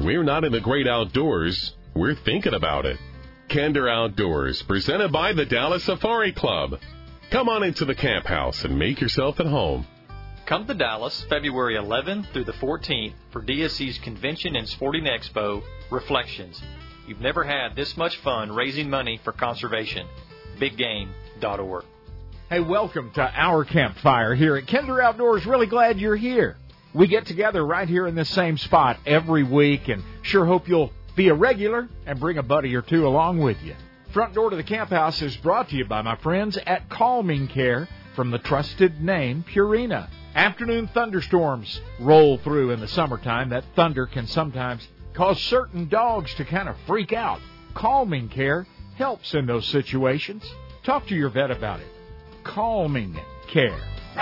we're not in the great outdoors, we're thinking about it. Kinder Outdoors, presented by the Dallas Safari Club. Come on into the camp house and make yourself at home. Come to Dallas February 11th through the 14th for DSC's Convention and Sporting Expo, Reflections. You've never had this much fun raising money for conservation. BigGame.org. Hey, welcome to our campfire here at Kinder Outdoors. Really glad you're here. We get together right here in this same spot every week, and sure hope you'll be a regular and bring a buddy or two along with you. Front door to the camp house is brought to you by my friends at Calming Care from the trusted name Purina. Afternoon thunderstorms roll through in the summertime. That thunder can sometimes cause certain dogs to kind of freak out. Calming Care helps in those situations. Talk to your vet about it. Calming Care.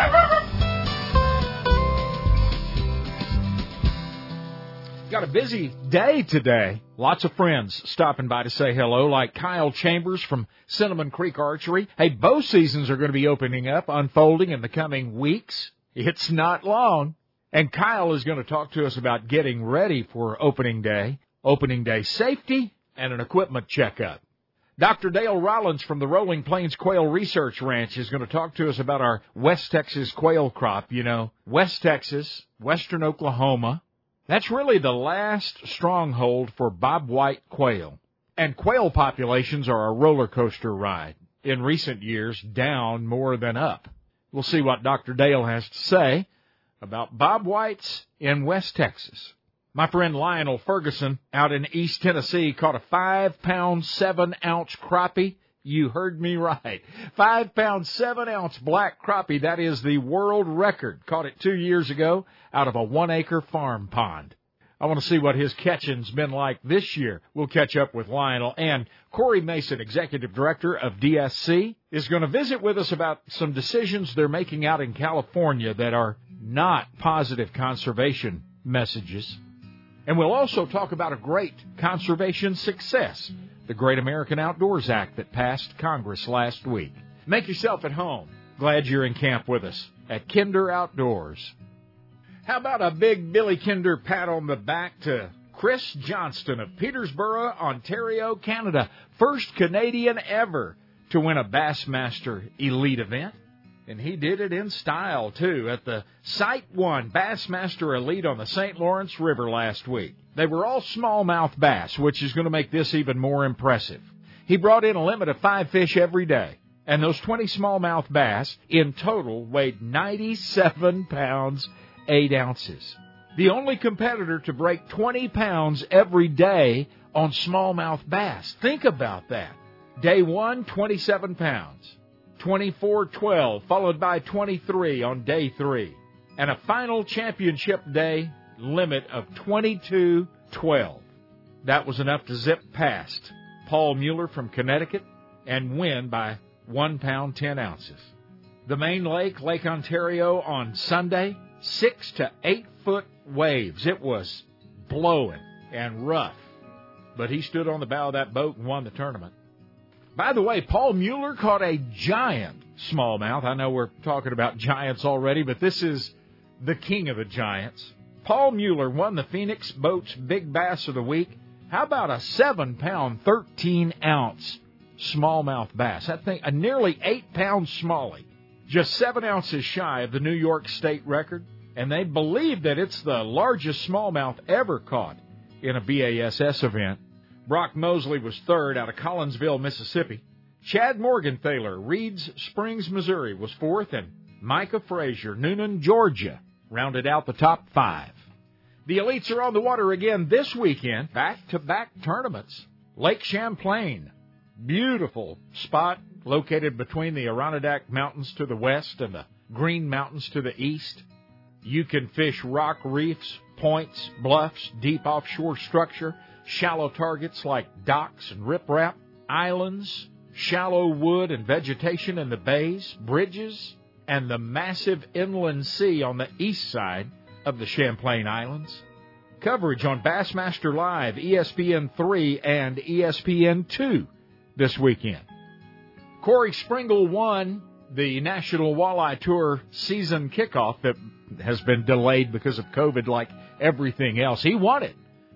Got a busy day today. Lots of friends stopping by to say hello, like Kyle Chambers from Cinnamon Creek Archery. Hey, bow seasons are going to be opening up, unfolding in the coming weeks. It's not long. And Kyle is going to talk to us about getting ready for opening day safety, and an equipment checkup. Dr. Dale Rollins from the Rolling Plains Quail Research Ranch is going to talk to us about our West Texas quail crop. You know, West Texas, western Oklahoma, that's really the last stronghold for bobwhite quail. And quail populations are a roller coaster ride. In recent years, down more than up. We'll see what Dr. Dale has to say about bobwhites in West Texas. My friend Lionel Ferguson out in East Tennessee caught a 5-pound, 7-ounce crappie. You heard me right. 5-pound, 7-ounce black crappie. That is the world record. Caught it 2 years ago out of a 1-acre farm pond. I want to see what his catching's been like this year. We'll catch up with Lionel. And Corey Mason, Executive Director of DSC, is going to visit with us about some decisions they're making out in California that are not positive conservation messages. And we'll also talk about a great conservation success, the Great American Outdoors Act that passed Congress last week. Make yourself at home. Glad you're in camp with us at Kinder Outdoors. How about a big Billy Kinder pat on the back to Chris Johnston of Petersburg, Ontario, Canada. First Canadian ever to win a Bassmaster Elite event. And he did it in style, too, at the Site 1 Bassmaster Elite on the St. Lawrence River last week. They were all smallmouth bass, which is going to make this even more impressive. He brought in a limit of 5 fish every day. And those 20 smallmouth bass in total weighed 97 pounds, 8 ounces. The only competitor to break 20 pounds every day on smallmouth bass. Think about that. Day 1, 27 pounds. 24-12, followed by 23 on day 3. And a final championship day limit of 22-12. That was enough to zip past Paul Mueller from Connecticut and win by 1 pound, 10 ounces. The main lake, Lake Ontario, on Sunday, 6 to 8 foot waves. It was blowing and rough. But he stood on the bow of that boat and won the tournament. By the way, Paul Mueller caught a giant smallmouth. I know we're talking about giants already, but this is the king of the giants. Paul Mueller won the Phoenix Boats Big Bass of the Week. How about a 7-pound, 13-ounce smallmouth bass? That thing, a nearly 8-pound smallie, just 7 ounces shy of the New York State record. And they believe that it's the largest smallmouth ever caught in a BASS event. Brock Mosley was third out of Collinsville, Mississippi. Chad Morgenthaler, Reeds Springs, Missouri, was fourth, and Micah Frazier, Noonan, Georgia, rounded out the top 5. The elites are on the water again this weekend, back-to-back tournaments. Lake Champlain, beautiful spot located between the Adirondack Mountains to the west and the Green Mountains to the east. You can fish rock reefs, points, bluffs, deep offshore structure, shallow targets like docks and riprap, islands, shallow wood and vegetation in the bays, bridges, and the massive inland sea on the east side of the Champlain Islands. Coverage on Bassmaster Live, ESPN3 and ESPN2 this weekend. Corey Springle won the National Walleye Tour season kickoff that has been delayed because of COVID like everything else. He won it.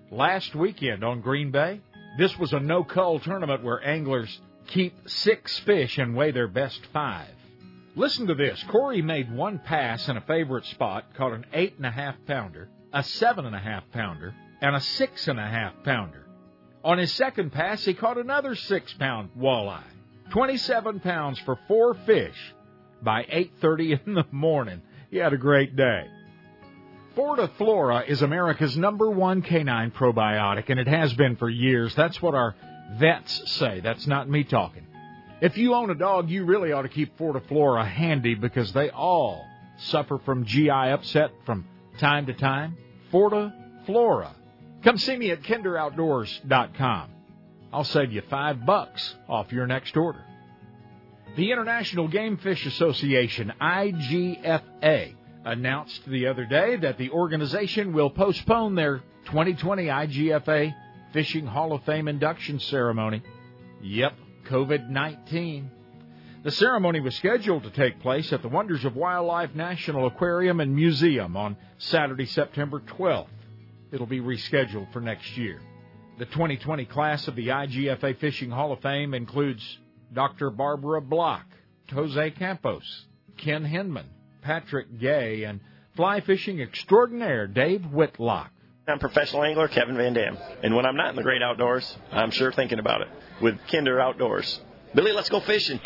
last weekend on Green Bay. This was a no-cull tournament where anglers keep 6 fish and weigh their best 5. Listen to this. Corey made one pass in a favorite spot, caught an 8.5-pounder, a 7.5-pounder, and a 6.5-pounder. On his second pass, he caught another 6-pound walleye. 27 pounds for 4 fish by 8:30 in the morning. He had a great day. Fortiflora is America's #1 canine probiotic, and it has been for years. That's what our vets say. That's not me talking. If you own a dog, you really ought to keep Fortiflora handy because they all suffer from GI upset from time to time. Fortiflora. Come see me at kinderoutdoors.com. I'll save you $5 off your next order. The International Game Fish Association, IGFA, announced the other day that the organization will postpone their 2020 IGFA Fishing Hall of Fame induction ceremony. Yep, COVID-19. The ceremony was scheduled to take place at the Wonders of Wildlife National Aquarium and Museum on Saturday, September 12th. It'll be rescheduled for next year. The 2020 class of the IGFA Fishing Hall of Fame includes Dr. Barbara Block, Jose Campos, Ken Hinman, Patrick Gay, and fly fishing extraordinaire Dave Whitlock. I'm professional angler Kevin Van Dam, and when I'm not in the great outdoors, I'm sure thinking about it with Kinder Outdoors. Billy, let's go fishing.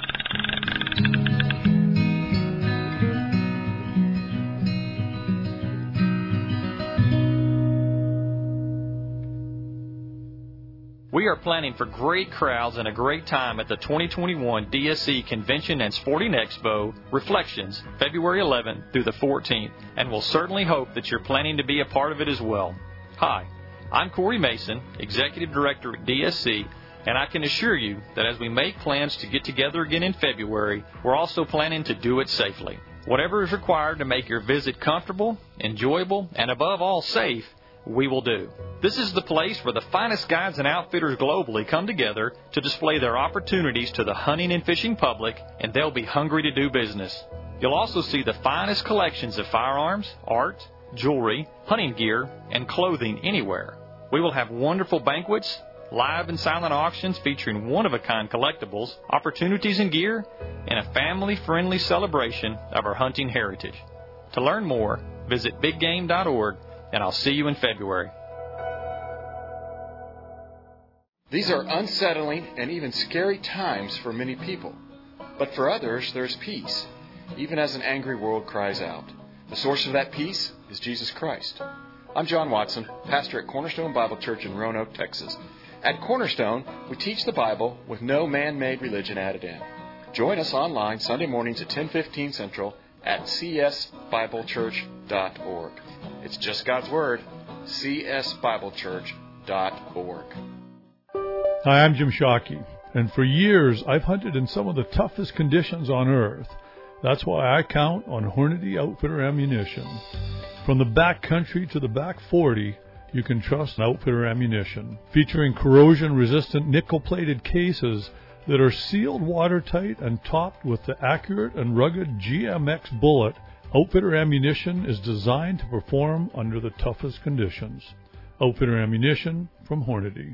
We are planning for great crowds and a great time at the 2021 DSC Convention and Sporting Expo Reflections, February 11th through the 14th, and we'll certainly hope that you're planning to be a part of it as well. Hi, I'm Corey Mason, Executive Director at DSC, and I can assure you that as we make plans to get together again in February, we're also planning to do it safely. Whatever is required to make your visit comfortable, enjoyable, and above all safe, we will do. This is the place where the finest guides and outfitters globally come together to display their opportunities to the hunting and fishing public, and they'll be hungry to do business. You'll also see the finest collections of firearms, art, jewelry, hunting gear, and clothing anywhere. We will have wonderful banquets, live and silent auctions featuring one-of-a-kind collectibles, opportunities and gear, and a family-friendly celebration of our hunting heritage. To learn more, visit biggame.org, and I'll see you in February. These are unsettling and even scary times for many people. But for others, there's peace, even as an angry world cries out. The source of that peace is Jesus Christ. I'm John Watson, pastor at Cornerstone Bible Church in Roanoke, Texas. At Cornerstone, we teach the Bible with no man-made religion added in. Join us online Sunday mornings at 10:15 Central at csbiblechurch.org. It's just God's Word, csbiblechurch.org. Hi, I'm Jim Shockey, and for years I've hunted in some of the toughest conditions on earth. That's why I count on Hornady Outfitter Ammunition. From the back country to the back 40, you can trust Outfitter Ammunition, featuring corrosion-resistant nickel-plated cases that are sealed watertight and topped with the accurate and rugged GMX bullet. Outfitter Ammunition is designed to perform under the toughest conditions. Outfitter Ammunition from Hornady.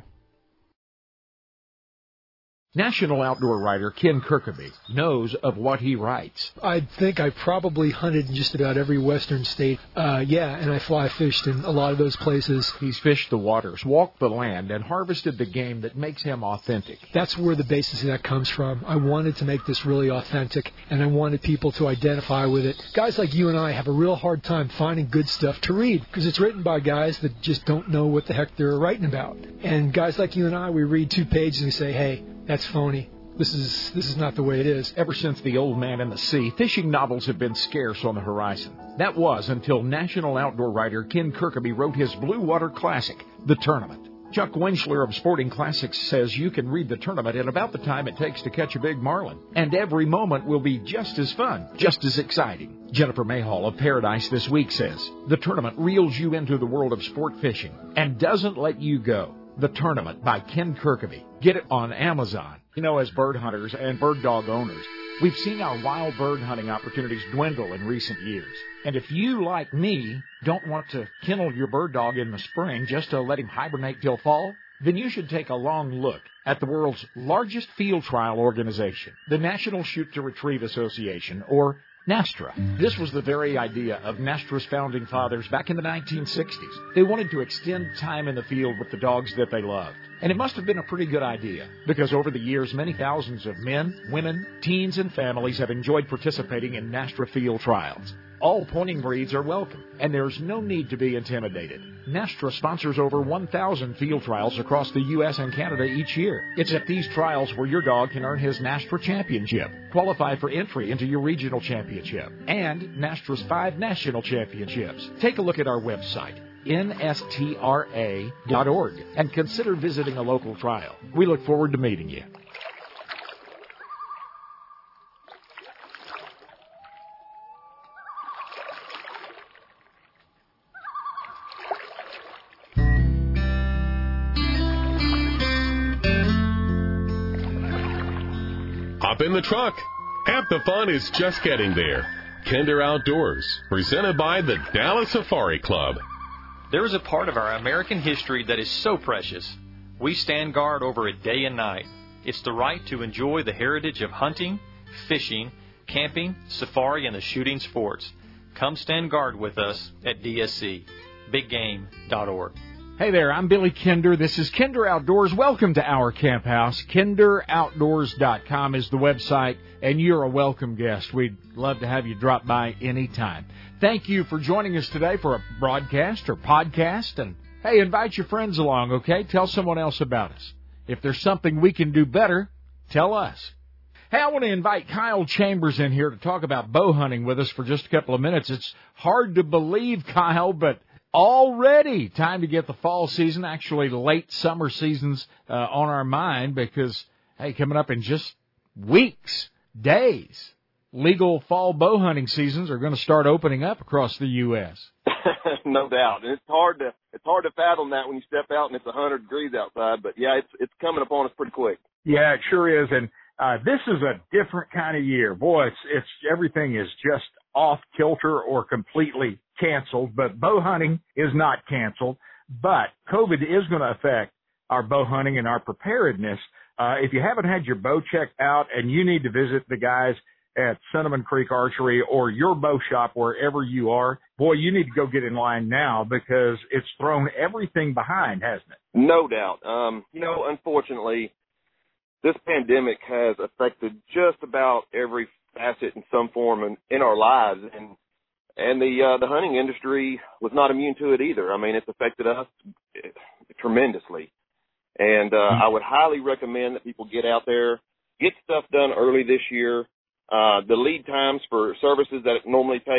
National outdoor writer Ken Kirkaby knows of what he writes. I think I probably hunted in just about every western state. And I fly fished in a lot of those places. He's fished the waters, walked the land, and harvested the game that makes him authentic. That's where the basis of that comes from. I wanted to make this really authentic, and I wanted people to identify with it. Guys like you and I have a real hard time finding good stuff to read because it's written by guys that just don't know what the heck they're writing about. And guys like you and I, we read 2 pages and we say, hey, that's phony. This is not the way it is. Ever since The Old Man and the Sea, fishing novels have been scarce on the horizon. That was until national outdoor writer Ken Kirkaby wrote his Blue Water Classic, The Tournament. Chuck Winchler of Sporting Classics says you can read The Tournament in about the time it takes to catch a big marlin. And every moment will be just as fun, just as exciting. Jennifer Mayhall of Paradise This Week says, The Tournament reels you into the world of sport fishing and doesn't let you go. The Tournament by Ken Kirkaby. Get it on Amazon. You know, as bird hunters and bird dog owners, we've seen our wild bird hunting opportunities dwindle in recent years. And if you, like me, don't want to kennel your bird dog in the spring just to let him hibernate till fall, then you should take a long look at the world's largest field trial organization, the National Shoot to Retrieve Association, or NASTRA. This was the very idea of NASTRA's founding fathers back in the 1960s. They wanted to extend time in the field with the dogs that they loved. And it must have been a pretty good idea, because over the years, many thousands of men, women, teens, and families have enjoyed participating in NASTRA field trials. All pointing breeds are welcome, and there's no need to be intimidated. NASTRA sponsors over 1,000 field trials across the U.S. and Canada each year. It's at these trials where your dog can earn his NASTRA championship, qualify for entry into your regional championship, and NASTRA's 5 national championships. Take a look at our website, nstra.org, and consider visiting a local trial. We look forward to meeting you. Hop in the truck. Half the fun is just getting there. Kinder Outdoors, presented by the Dallas Safari Club. There is a part of our American history that is so precious. We stand guard over it day and night. It's the right to enjoy the heritage of hunting, fishing, camping, safari, and the shooting sports. Come stand guard with us at DSC. BigGame.org. Hey there, I'm Billy Kinder. This is Kinder Outdoors. Welcome to our camp house. KinderOutdoors.com is the website, and you're a welcome guest. We'd love to have you drop by anytime. Thank you for joining us today for a broadcast or podcast. And, hey, invite your friends along, okay? Tell someone else about us. If there's something we can do better, tell us. Hey, I want to invite Kyle Chambers in here to talk about bow hunting with us for just a couple of minutes. It's hard to believe, Kyle, but already time to get the fall season, actually late summer seasons on our mind because, hey, coming up in just weeks, days, legal fall bow hunting seasons are going to start opening up across the U.S. No doubt. And it's hard to fathom that when you step out and it's 100 degrees outside. But, yeah, it's coming upon us pretty quick. Yeah, it sure is. And this is a different kind of year. Boy, it's everything is just off kilter or completely canceled, but bow hunting is not canceled. But COVID is going to affect our bow hunting and our preparedness. If you haven't had your bow checked out and you need to visit the guys at Cinnamon Creek Archery or your bow shop wherever you are, boy, you need to go get in line now because it's thrown everything behind, hasn't it? No doubt. Unfortunately, this pandemic has affected just about every facet in some form in our lives, and the hunting industry was not immune to it either. I mean, it's affected us tremendously, and I would highly recommend that people get out there, get stuff done early this year. The lead times for services that normally take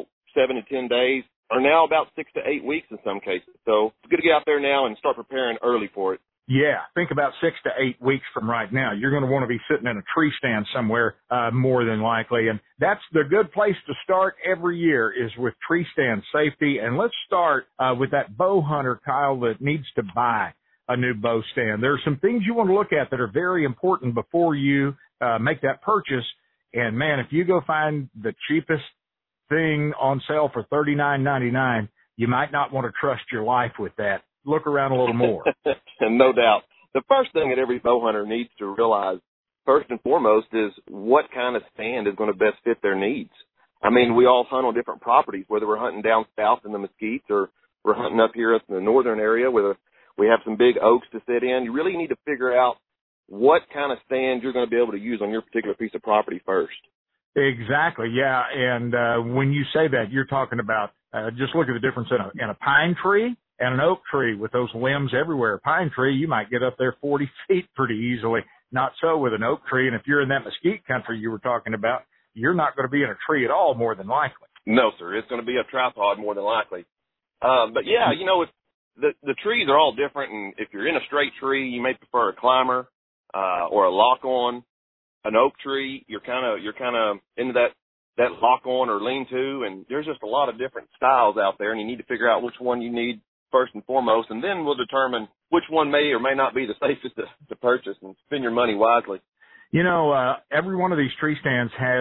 7 to 10 days are now about 6 to 8 weeks in some cases. So it's good to get out there now and start preparing early for it. Yeah, think about 6 to 8 weeks from right now. You're going to want to be sitting in a tree stand somewhere, more than likely. And that's the good place to start every year is with tree stand safety. And let's start with that bow hunter, Kyle, that needs to buy a new bow stand. There are some things you want to look at that are very important before you make that purchase. And, man, if you go find the cheapest thing on sale for $39.99, you might not want to trust your life with that. Look around a little more. No doubt. The first thing that every bow hunter needs to realize, first and foremost, is what kind of stand is going to best fit their needs. I mean, we all hunt on different properties, whether we're hunting down south in the Mesquites or we're hunting up here in the northern area where we have some big oaks to sit in. You really need to figure out what kind of stand you're going to be able to use on your particular piece of property first. Exactly, yeah. And when you say that, you're talking about just look at the difference in a pine tree and an oak tree with those limbs everywhere. A pine tree, you might get up there 40 feet pretty easily. Not so with an oak tree. And if you're in that mesquite country you were talking about, you're not going to be in a tree at all, more than likely. No, sir. It's going to be a tripod more than likely. But, yeah, the trees are all different. And if you're in a straight tree, you may prefer a climber or a lock-on. An oak tree, you're kind of into that lock-on or lean-to. And there's just a lot of different styles out there, and you need to figure out which one you need first and foremost, and then we'll determine which one may or may not be the safest to purchase and spend your money wisely. You know, every one of these tree stands has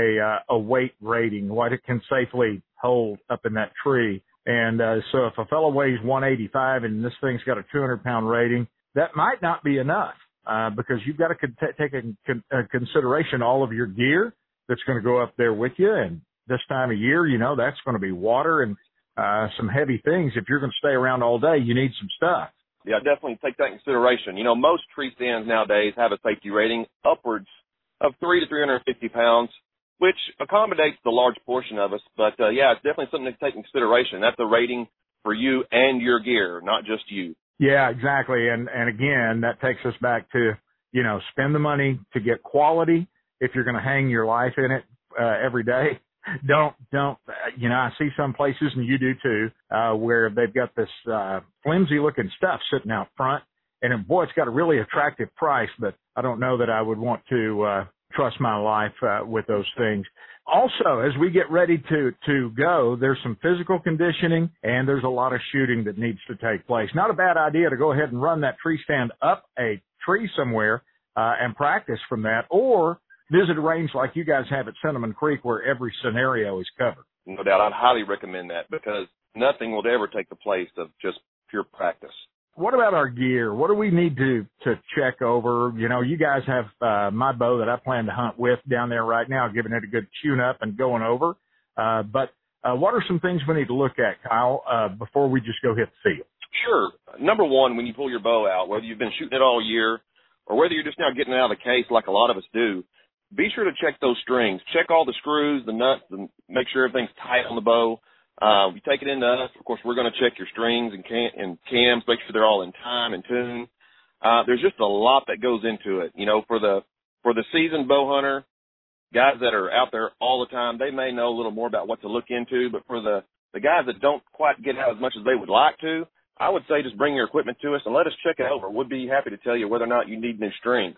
a weight rating, what it can safely hold up in that tree. And so if a fellow weighs 185 and this thing's got a 200-pound rating, that might not be enough because you've got to take in consideration all of your gear that's going to go up there with you. And this time of year, you know, that's going to be water and some heavy things. If you're going to stay around all day, you need some stuff. Yeah, definitely take that in consideration. You know, most tree stands nowadays have a safety rating upwards of 300 to 350 pounds, which accommodates the large portion of us. But, yeah, it's definitely something to take in consideration. That's a rating for you and your gear, not just you. Yeah, exactly. And again, that takes us back to, you know, spend the money to get quality. If you're going to hang your life in it every day, don't, you know, I see some places, and you do too, where they've got this flimsy looking stuff sitting out front. And boy, it's got a really attractive price, but I don't know that I would want to trust my life with those things. Also, as we get ready to go, there's some physical conditioning and there's a lot of shooting that needs to take place. Not a bad idea to go ahead and run that tree stand up a tree somewhere and practice from that, or visit a range like you guys have at Cinnamon Creek where every scenario is covered. No doubt. I'd highly recommend that because nothing will ever take the place of just pure practice. What about our gear? What do we need to check over? You know, you guys have my bow that I plan to hunt with down there right now, giving it a good tune up and going over. But what are some things we need to look at, Kyle, before we just go hit the field? Sure. Number one, when you pull your bow out, whether you've been shooting it all year or whether you're just now getting it out of the case like a lot of us do, be sure to check those strings. Check all the screws, the nuts, and make sure everything's tight on the bow. You take it into us. Of course, we're going to check your strings and cams, make sure they're all in time and tune. There's just a lot that goes into it. You know, for the seasoned bow hunter, guys that are out there all the time, they may know a little more about what to look into. But for the guys that don't quite get out as much as they would like to, I would say just bring your equipment to us and let us check it over. We'd be happy to tell you whether or not you need new strings.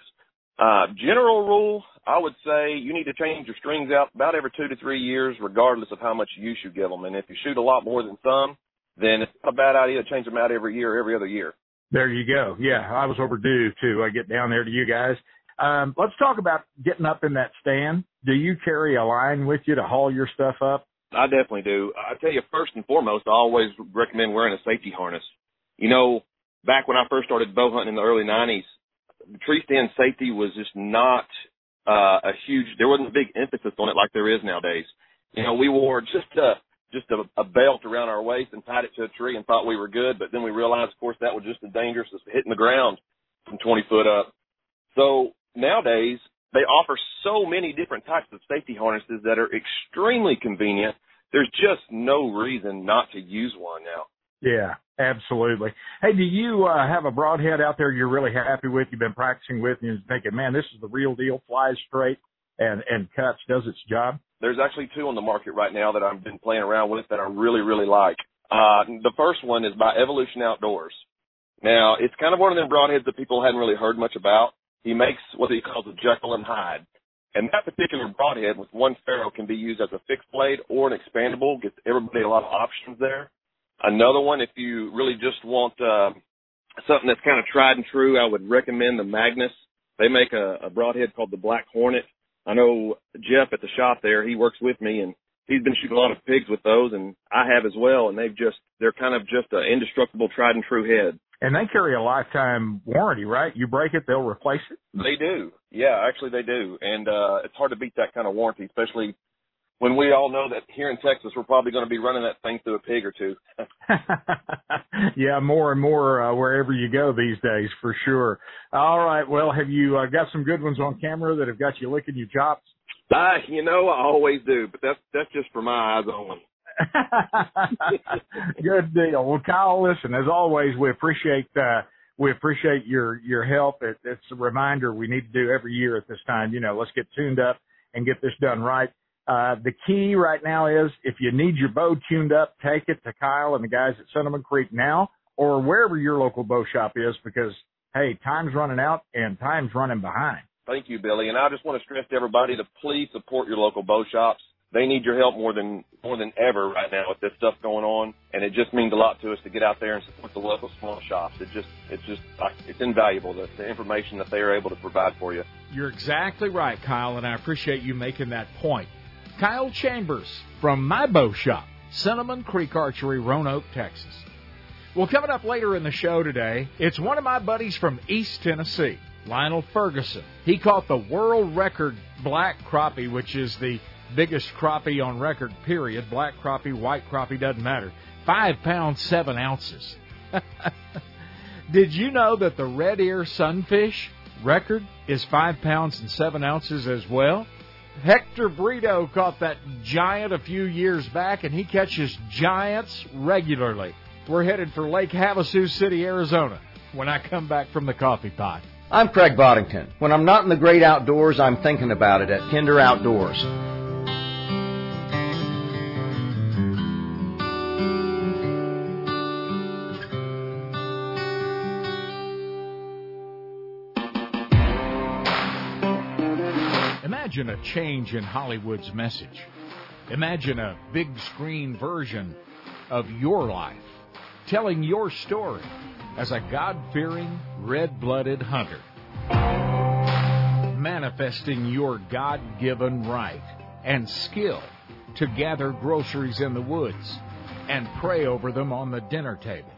General rule, I would say you need to change your strings out about every 2 to 3 years, regardless of how much use you give them. And if you shoot a lot more than some, then it's not a bad idea to change them out every year, every other year. There you go. Yeah, I was overdue to get down there to you guys. Let's talk about getting up in that stand. Do you carry a line with you to haul your stuff up? I definitely do. I tell you, first and foremost, I always recommend wearing a safety harness. You know, back when I first started bow hunting in the early 90s, tree stand safety was just not there wasn't a big emphasis on it like there is nowadays. You know, we wore just a belt around our waist and tied it to a tree and thought we were good, but then we realized, of course, that was just as dangerous as hitting the ground from 20 foot up. So nowadays, they offer so many different types of safety harnesses that are extremely convenient. There's just no reason not to use one now. Yeah, absolutely. Hey, do you have a broadhead out there you're really happy with, you've been practicing with, and you're thinking, man, this is the real deal, flies straight and cuts, does its job? There's actually 2 on the market right now that I've been playing around with that I really, really like. The first one is by Evolution Outdoors. Now, it's kind of one of them broadheads that people hadn't really heard much about. He makes what he calls a Jekyll and Hyde. And that particular broadhead with one ferrule can be used as a fixed blade or an expandable, gets everybody a lot of options there. Another one, if you really just want something that's kind of tried and true, I would recommend the Magnus. They make a broadhead called the Black Hornet. I know Jeff at the shop there, he works with me, and he's been shooting a lot of pigs with those, and I have as well, and they're kind of just an indestructible, tried and true head. And they carry a lifetime warranty, right? You break it, they'll replace it? They do. Yeah, actually they do. And it's hard to beat that kind of warranty, especially when we all know that here in Texas, we're probably going to be running that thing through a pig or two. Yeah, more and more wherever you go these days, for sure. All right, well, have you got some good ones on camera that have got you licking your chops? You know, I always do, but that's just for my eyes only. Good deal. Well, Kyle, listen, as always, we appreciate your help. It's a reminder we need to do every year at this time. You know, let's get tuned up and get this done right. The key right now is if you need your bow tuned up, take it to Kyle and the guys at Cinnamon Creek now or wherever your local bow shop is because, hey, time's running out and time's running behind. Thank you, Billy. And I just want to stress to everybody to please support your local bow shops. they need your help more than ever right now with this stuff going on, and it just means a lot to us to get out there and support the local small shops. It's invaluable, the information that they are able to provide for you. You're exactly right, Kyle, and I appreciate you making that point. Kyle Chambers from my bow shop, Cinnamon Creek Archery, Roanoke, Texas. Well, coming up later in the show today, it's one of my buddies from East Tennessee, Lionel Ferguson. He caught the world record black crappie, which is the biggest crappie on record, period. Black crappie, white crappie, doesn't matter. 5 pounds, 7 ounces. Did you know that the red ear sunfish record is 5 pounds and 7 ounces as well? Hector Brito caught that giant a few years back, and he catches giants regularly. We're headed for Lake Havasu City, Arizona, when I come back from the coffee pot. I'm Craig Boddington. When I'm not in the great outdoors, I'm thinking about it at Kinder Outdoors. Imagine a change in Hollywood's message. Imagine a big screen version of your life, telling your story as a God-fearing, red-blooded hunter, manifesting your God-given right and skill to gather groceries in the woods and pray over them on the dinner table.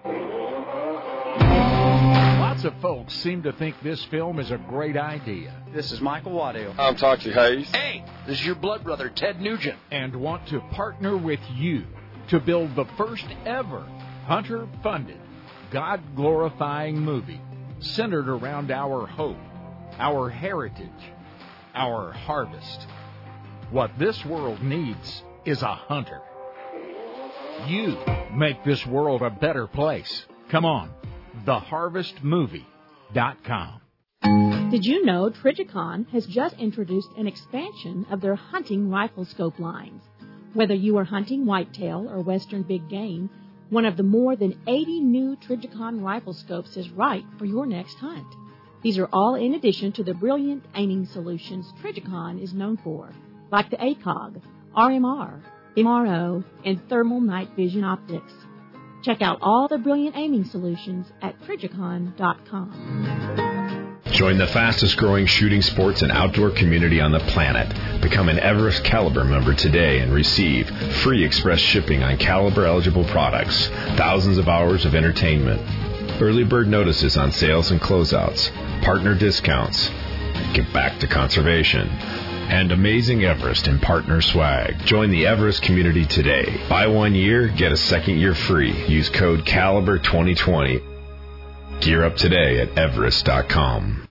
Lots of folks seem to think this film is a great idea. This is Michael Waddell. I'm Toxie Hayes. Hey, this is your blood brother, Ted Nugent. And want to partner with you to build the first ever hunter-funded, God-glorifying movie centered around our hope, our heritage, our harvest. What this world needs is a hunter. You make this world a better place. Come on, theharvestmovie.com. Did you know Trijicon has just introduced an expansion of their hunting rifle scope lines? Whether you are hunting whitetail or western big game, one of the more than 80 new Trijicon rifle scopes is right for your next hunt. These are all in addition to the brilliant aiming solutions Trijicon is known for, like the ACOG, RMR, MRO, and thermal night vision optics. Check out all the brilliant aiming solutions at Trijicon.com. Join the fastest growing shooting sports and outdoor community on the planet. Become an Everest Caliber member today and receive free express shipping on Caliber eligible products, thousands of hours of entertainment, early bird notices on sales and closeouts, partner discounts, get back to conservation, and amazing Everest and partner swag. Join the Everest community today. Buy 1 year, get a second year free. Use code CALIBER2020. Gear up today at Everest.com.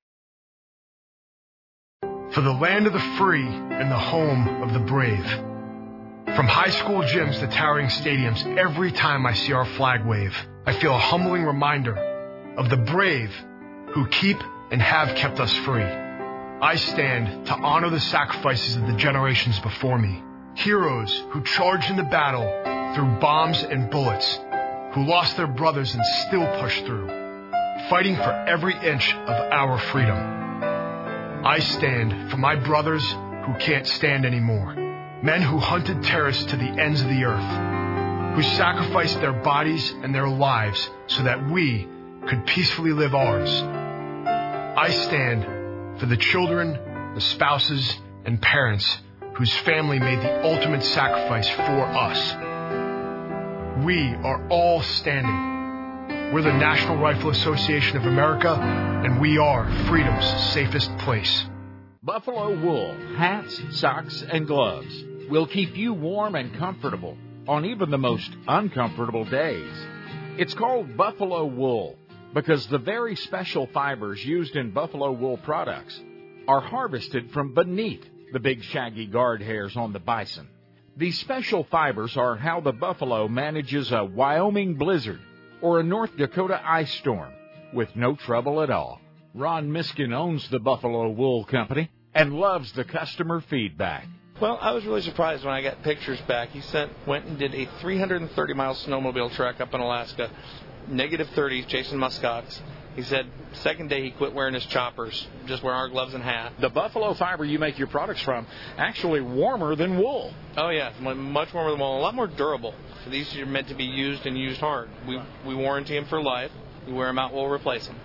For the land of the free and the home of the brave. From high school gyms to towering stadiums, every time I see our flag wave, I feel a humbling reminder of the brave who keep and have kept us free. I stand to honor the sacrifices of the generations before me. Heroes who charged into battle through bombs and bullets, who lost their brothers and still pushed through, fighting for every inch of our freedom. I stand for my brothers who can't stand anymore. Men who hunted terrorists to the ends of the earth, who sacrificed their bodies and their lives so that we could peacefully live ours. I stand for the children, the spouses, and parents whose family made the ultimate sacrifice for us. We are all standing. We're the National Rifle Association of America, and we are freedom's safest place. Buffalo wool, hats, socks, and gloves will keep you warm and comfortable on even the most uncomfortable days. It's called buffalo wool because the very special fibers used in buffalo wool products are harvested from beneath the big shaggy guard hairs on the bison. These special fibers are how the buffalo manages a Wyoming blizzard or a North Dakota ice storm with no trouble at all. Ron Miskin owns the Buffalo Wool Company and loves the customer feedback. Well, I was really surprised when I got pictures back. He went and did a 330-mile snowmobile trek up in Alaska, -30s, chasing muskox, He said second day he quit wearing his choppers, just wearing our gloves and hat. The buffalo fiber you make your products from actually warmer than wool. Oh, yeah, much warmer than wool, a lot more durable. So these are meant to be used and used hard. We warranty them for life. We wear them out, we'll replace them.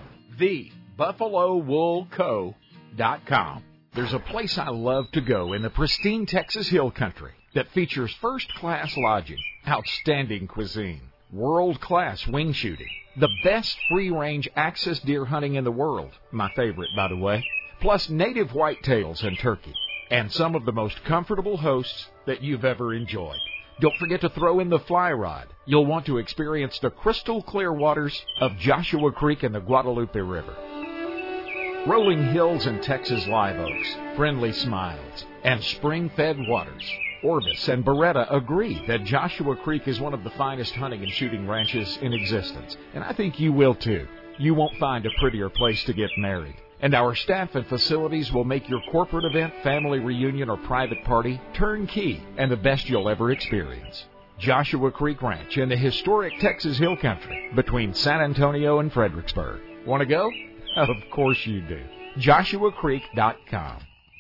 TheBuffaloWoolCo.com. There's a place I love to go in the pristine Texas Hill Country that features first-class lodging, outstanding cuisine, world-class wing shooting, the best free-range access deer hunting in the world, my favorite, by the way, plus native whitetails and turkey, and some of the most comfortable hosts that you've ever enjoyed. Don't forget to throw in the fly rod. You'll want to experience the crystal clear waters of Joshua Creek and the Guadalupe River. Rolling hills and Texas live oaks, friendly smiles, and spring-fed waters. Orvis and Beretta agree that Joshua Creek is one of the finest hunting and shooting ranches in existence, and I think you will too. You won't find a prettier place to get married. And our staff and facilities will make your corporate event, family reunion, or private party turnkey and the best you'll ever experience. Joshua Creek Ranch in the historic Texas Hill Country between San Antonio and Fredericksburg. Want to go? Of course you do. JoshuaCreek.com.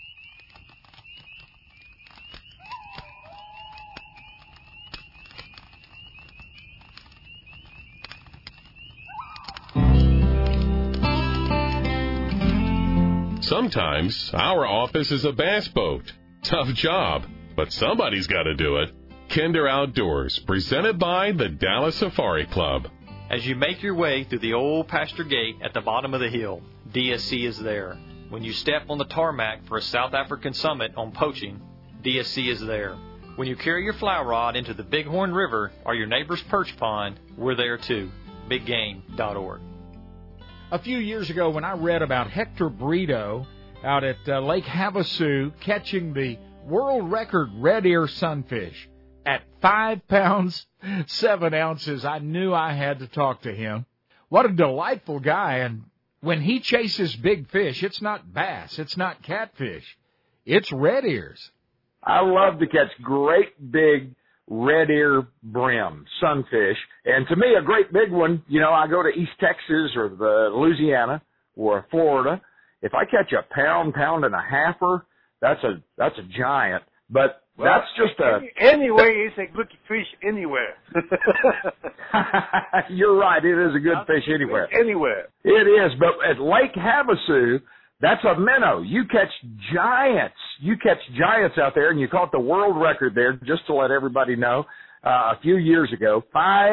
Sometimes our office is a bass boat. Tough job, but somebody's got to do it. Kinder Outdoors, presented by the Dallas Safari Club. As you make your way through the old pasture gate at the bottom of the hill, DSC is there. When you step on the tarmac for a South African summit on poaching, DSC is there. When you carry your fly rod into the Bighorn River or your neighbor's perch pond, we're there too. BigGame.org. A few years ago when I read about Hector Brito out at Lake Havasu catching the world record red ear sunfish at 5 pounds, 7 ounces, I knew I had to talk to him. What a delightful guy. And when he chases big fish, it's not bass, it's not catfish, it's red ears. I love to catch great big red ear brim sunfish. And to me, a great big one, you know, I go to East Texas or the Louisiana or Florida. If I catch a pound and a halfer, that's a giant. But well, that's just anyway, it's a good fish anywhere. You're right. It is a good fish anywhere. Anywhere. It is. But at Lake Havasu, that's a minnow. You catch giants. You catch giants out there, and you caught the world record there, just to let everybody know, a few years ago,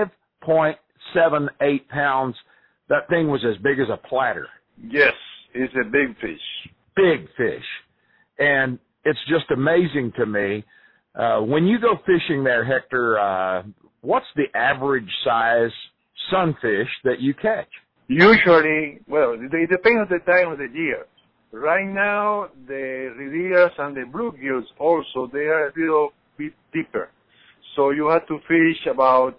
5.78 pounds. That thing was as big as a platter. Yes, it's a big fish. Big fish. And it's just amazing to me. When you go fishing there, Hector, what's the average size sunfish that you catch? Usually, well, it depends on the time of the year. Right now, the red ears and the bluegills also, they are a little bit deeper. So you have to fish about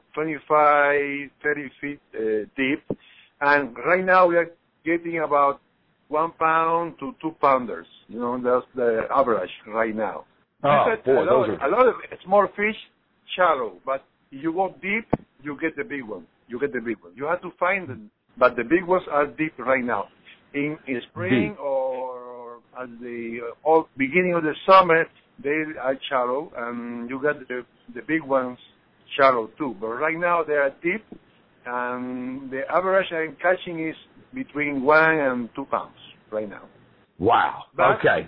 25, 30 feet deep. And right now we are getting about 1 pound to 2 pounders. You know, that's the average right now. Oh, boy, a lot of small fish, shallow, but if you go deep, you get the big one. You have to find them, but the big ones are deep right now. In spring or at the beginning of the summer, they are shallow, and you got the big ones shallow too. But right now they are deep, and the average I'm catching is between 1 and 2 pounds right now. Wow. Okay.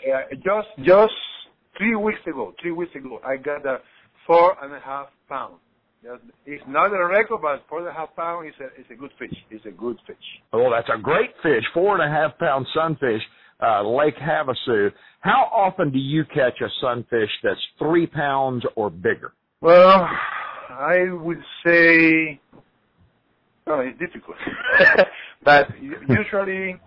Just 3 weeks ago, I got a 4.5 pound. It's not a record, but 4.5 pound is a good fish. It's a good fish. Well, that's a great fish. 4.5 pound sunfish, Lake Havasu. How often do you catch a sunfish that's 3 pounds or bigger? Well, I would say, it's difficult, but usually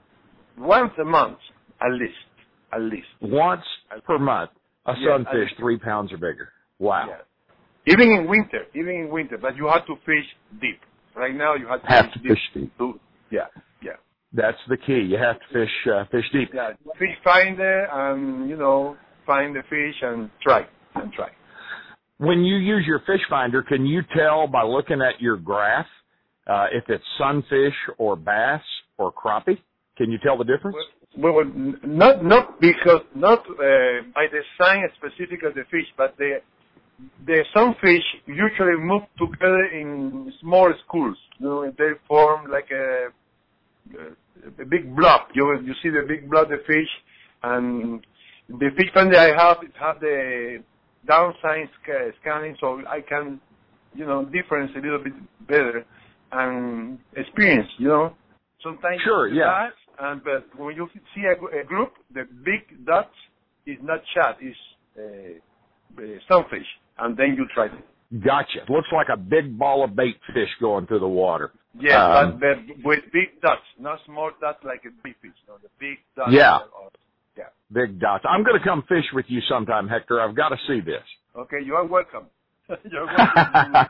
once a month, at least. Once per month, a sunfish 3 pounds or bigger. Wow. Yeah. Even in winter, but you have to fish deep. Right now, you have to fish deep. Yeah. That's the key. You have to fish deep. Yeah, fish finder, and find the fish and try. When you use your fish finder, can you tell by looking at your graph if it's sunfish or bass or crappie? Can you tell the difference? Well, not because by the sign specific of the fish, but the sunfish usually move together in small schools. They form like a big blob. You see the big blob, the fish, and the fish pen that I have, it have the downside scanning, so I can, difference a little bit better and experience, Sometimes sure, yeah. But when you see a group, the big dots is not shad, it's sunfish, and then you try it. Gotcha. Looks like a big ball of bait fish going through the water. Yeah, but with big dots, not small dots like a big fish. The big dots. Yeah. Yeah. Big dots. I'm going to come fish with you sometime, Hector. I've got to see this. Okay, you are welcome. You're welcome.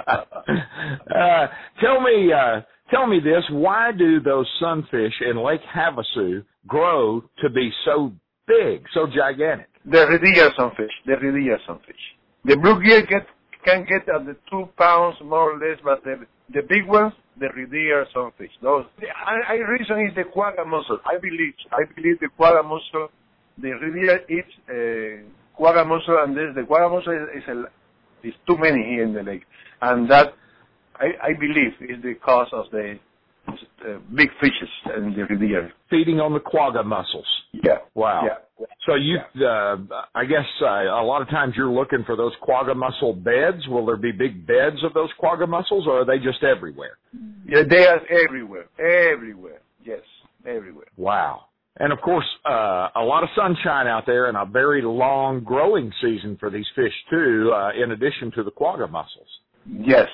Tell me this. Why do those sunfish in Lake Havasu grow to be so big, so gigantic? The Redear sunfish. The bluegill can get at the 2 pounds more or less, but the big ones, the Redear sunfish. Those. I reason is the quagga mussel. I believe the quagga mussel, the Redear eats quagga mussel, and the quagga mussel is too many here in the lake, and that I believe is the cause of the big fishes and the Redear. Feeding on the quagga mussels. Yeah. Wow. Yeah. So I guess a lot of times you're looking for those quagga mussel beds. Will there be big beds of those quagga mussels, or are they just everywhere? Yeah, they are everywhere. Everywhere. Yes, everywhere. Wow. And of course, a lot of sunshine out there and a very long growing season for these fish too, in addition to the quagga mussels. Yes.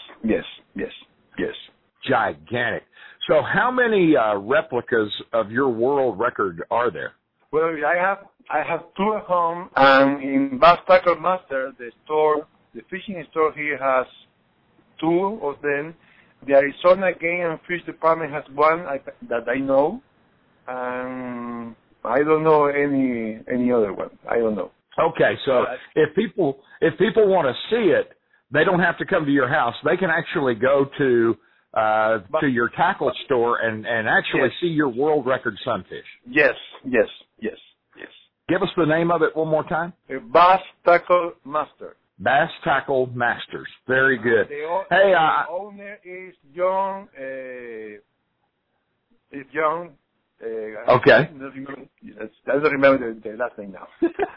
Gigantic. So how many replicas of your world record are there? Well, I have 2 at home, and in Bass Tackle Master, the fishing store here has 2 of them. The Arizona Game and Fish Department has 1 that I know, and I don't know any other one. I don't know. Okay, so if people want to see it, they don't have to come to your house. They can actually go to your tackle store and actually see your world record sunfish. Yes. Give us the name of it one more time. Bass Tackle Master. Bass Tackle Masters. Very good. The owner is John. Okay. I don't remember the last name now.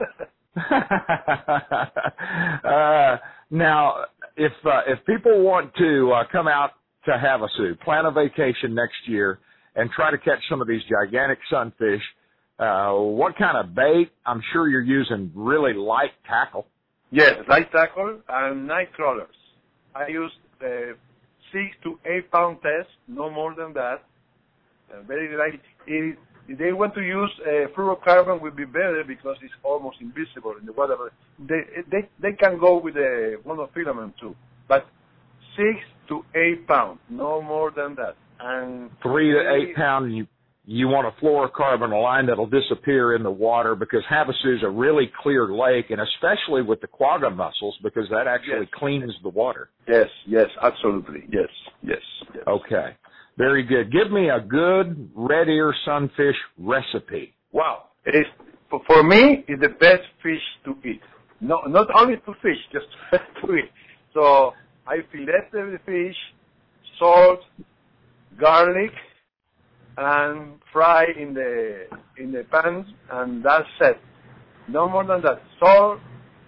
Now, if people want to come out to Havasu, plan a vacation next year, and try to catch some of these gigantic sunfish, what kind of bait? I'm sure you're using really light tackle. Yes, light tackle and night crawlers. I use 6 to 8 pound test, no more than that. Very light. If they want to use fluorocarbon, would be better because it's almost invisible in the water. They can go with a monofilament too, but 6 to 8 pounds, no more than that. And 3 to 8 pounds. You want a fluorocarbon line that'll disappear in the water because Havasu is a really clear lake, and especially with the quagga mussels because that actually cleans the water. Yes, absolutely. Yes. Okay. Very good. Give me a good red ear sunfish recipe. Wow. For me, it's the best fish to eat. No, not only to fish, just to eat. So I fillet the fish, salt, garlic, and fry in the pan, and that's it. No more than that. Salt,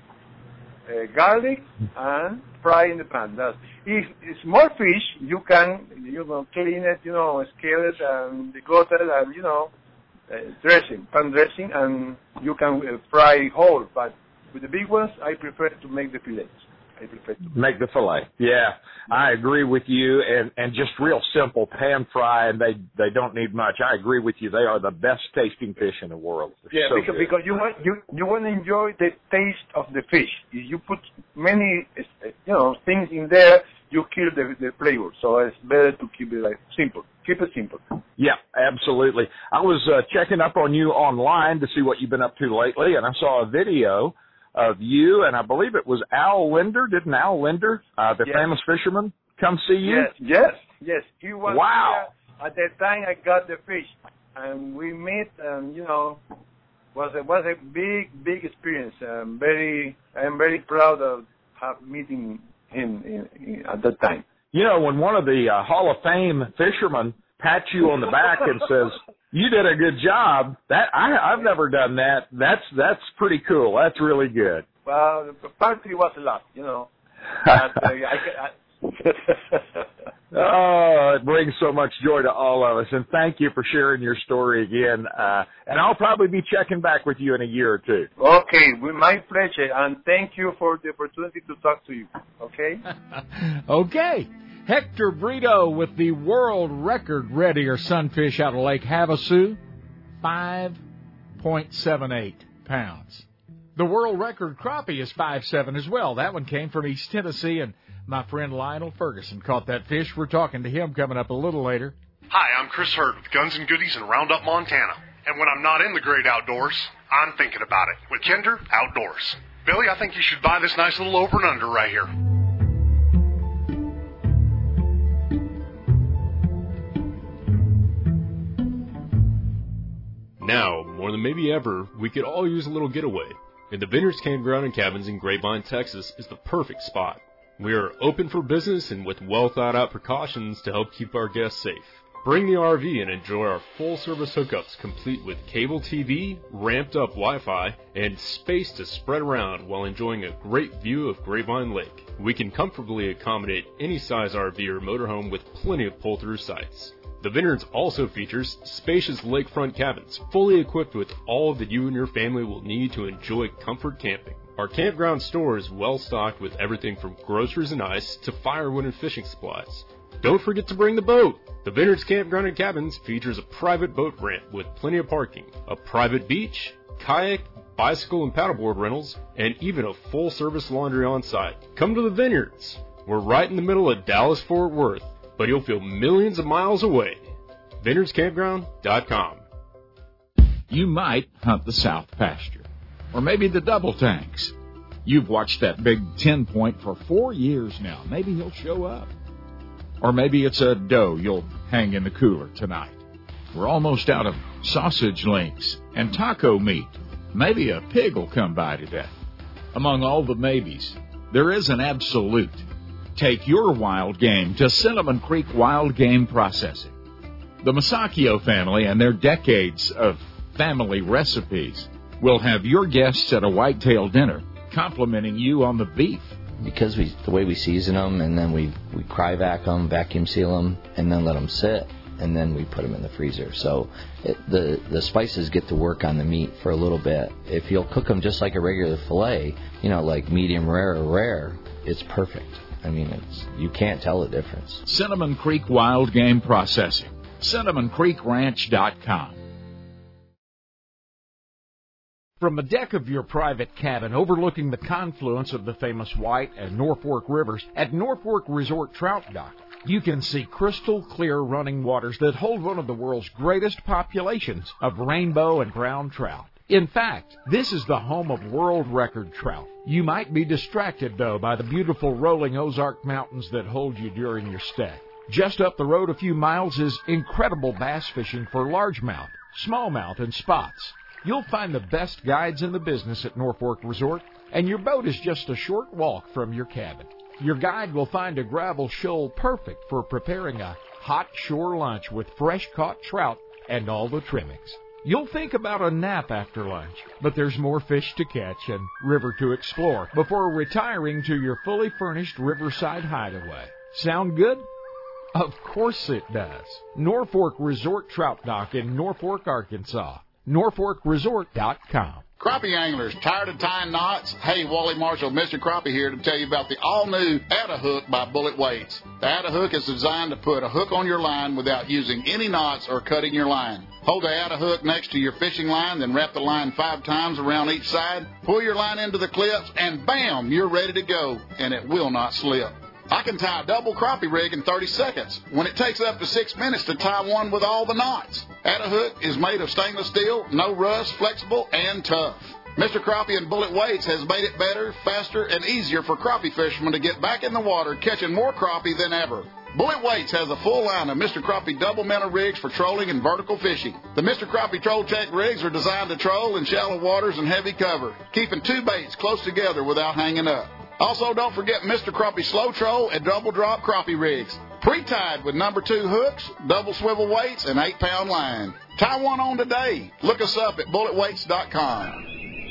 garlic, and fry in the pan. If it's more fish, you can clean it, scale it and decote it, and pan dressing, and you can fry whole. But with the big ones, I prefer to make the fillets. Make the fillet. Yeah, I agree with you, and just real simple pan fry, and they don't need much. I agree with you. They are the best tasting fish in the world. Yeah, so because you want to enjoy the taste of the fish. If you put many things in there, you kill the flavor. So it's better to keep it simple. Keep it simple. Yeah, absolutely. I was checking up on you online to see what you've been up to lately, and I saw a video of you, and I believe it was Al Linder. Didn't Al Linder, the famous fisherman, come see you? Yes. Yes, he was Wow. here. At that time, I got the fish, and we met, and was a big experience. I'm very proud of meeting him at that time. When one of the Hall of Fame fishermen pats you on the back and says, "You did a good job," I've never done that. That's pretty cool. That's really good. Well, partly was a lot, Oh, it brings so much joy to all of us, and thank you for sharing your story again. And I'll probably be checking back with you in a year or two. Okay, with my pleasure, and thank you for the opportunity to talk to you. Okay? Okay. Hector Brito with the world record red ear sunfish out of Lake Havasu, 5.78 pounds. The world record crappie is 5.7 as well. That one came from East Tennessee, and my friend Lionel Ferguson caught that fish. We're talking to him coming up a little later. Hi, I'm Chris Hurd with Guns and Goodies in Roundup, Montana. And when I'm not in the great outdoors, I'm thinking about it with Kinder Outdoors. Billy, I think you should buy this nice little over and under right here. Now, more than maybe ever, we could all use a little getaway. And the Vineyards Campground and Cabins in Grapevine, Texas is the perfect spot. We are open for business and with well-thought-out precautions to help keep our guests safe. Bring the RV and enjoy our full-service hookups complete with cable TV, ramped-up Wi-Fi, and space to spread around while enjoying a great view of Grapevine Lake. We can comfortably accommodate any size RV or motorhome with plenty of pull-through sites. The Vineyards also features spacious lakefront cabins, fully equipped with all that you and your family will need to enjoy comfort camping. Our campground store is well stocked with everything from groceries and ice to firewood and fishing supplies. Don't forget to bring the boat. The Vineyards Campground and Cabins features a private boat ramp with plenty of parking, a private beach, kayak, bicycle and paddleboard rentals, and even a full-service laundry on site. Come to the Vineyards. We're right in the middle of Dallas-Fort Worth, but you'll feel millions of miles away. VineyardsCampground.com. You might hunt the South Pasture, or maybe the Double Tanks. You've watched that big 10-point for 4 years now. Maybe he'll show up. Or maybe it's a doe you'll hang in the cooler tonight. We're almost out of sausage links and taco meat. Maybe a pig will come by today. Among all the maybes, there is an absolute. Take your wild game to Cinnamon Creek Wild Game Processing. The Masacchio family and their decades of family recipes will have your guests at a whitetail dinner complimenting you on the beef. Because the way we season them, and then we cryovac them, vacuum seal them, and then let them sit, and then we put them in the freezer. So the spices get to work on the meat for a little bit. If you'll cook them just like a regular filet, like medium rare or rare, it's perfect. I mean, you can't tell the difference. Cinnamon Creek Wild Game Processing. CinnamonCreekRanch.com. From the deck of your private cabin overlooking the confluence of the famous White and Norfork rivers at Norfork Resort Trout Dock, you can see crystal clear running waters that hold one of the world's greatest populations of rainbow and brown trout. In fact, this is the home of world record trout. You might be distracted, though, by the beautiful rolling Ozark Mountains that hold you during your stay. Just up the road a few miles is incredible bass fishing for largemouth, smallmouth, and spots. You'll find the best guides in the business at Norfork Resort, and your boat is just a short walk from your cabin. Your guide will find a gravel shoal perfect for preparing a hot shore lunch with fresh-caught trout and all the trimmings. You'll think about a nap after lunch, but there's more fish to catch and river to explore before retiring to your fully furnished riverside hideaway. Sound good? Of course it does. Norfork Resort Trout Dock in Norfork, Arkansas. NorforkResort.com. Crappie anglers, tired of tying knots? Hey, Wally Marshall, Mr. Crappie here to tell you about the all-new Atta-Hook by Bullet Weights. The Atta-Hook is designed to put a hook on your line without using any knots or cutting your line. Hold the Atta-Hook next to your fishing line, then wrap the line 5 times around each side. Pull your line into the clips, and bam, you're ready to go, and it will not slip. I can tie a double crappie rig in 30 seconds when it takes up to 6 minutes to tie one with all the knots. Atta-Hook is made of stainless steel, no rust, flexible, and tough. Mr. Crappie and Bullet Weights has made it better, faster, and easier for crappie fishermen to get back in the water catching more crappie than ever. Bullet Weights has a full line of Mr. Crappie double minnow rigs for trolling and vertical fishing. The Mr. Crappie Troll Tech rigs are designed to troll in shallow waters and heavy cover, keeping two baits close together without hanging up. Also, don't forget Mr. Crappie Slow Troll and Double Drop Crappie rigs, pre-tied with number 2 hooks, double swivel weights, and 8-pound line. Tie one on today. Look us up at bulletweights.com.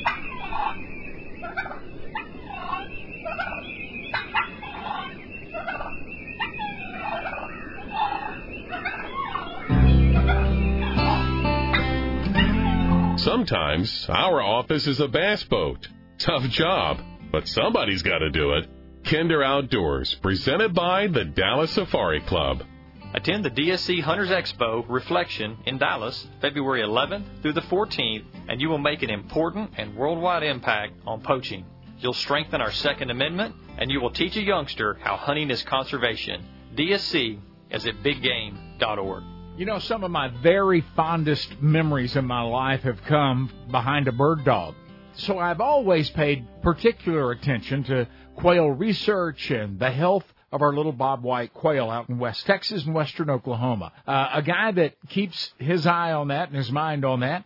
Sometimes our office is a bass boat. Tough job, but somebody's got to do it. Kinder Outdoors, presented by the Dallas Safari Club. Attend the DSC Hunters Expo Reflection in Dallas, February 11th through the 14th, and you will make an important and worldwide impact on poaching. You'll strengthen our Second Amendment, and you will teach a youngster how hunting is conservation. DSC is at biggame.org. You know, some of my very fondest memories in my life have come behind a bird dog. So I've always paid particular attention to quail research and the health of our little bobwhite quail out in West Texas and western Oklahoma. A guy that keeps his eye on that and his mind on that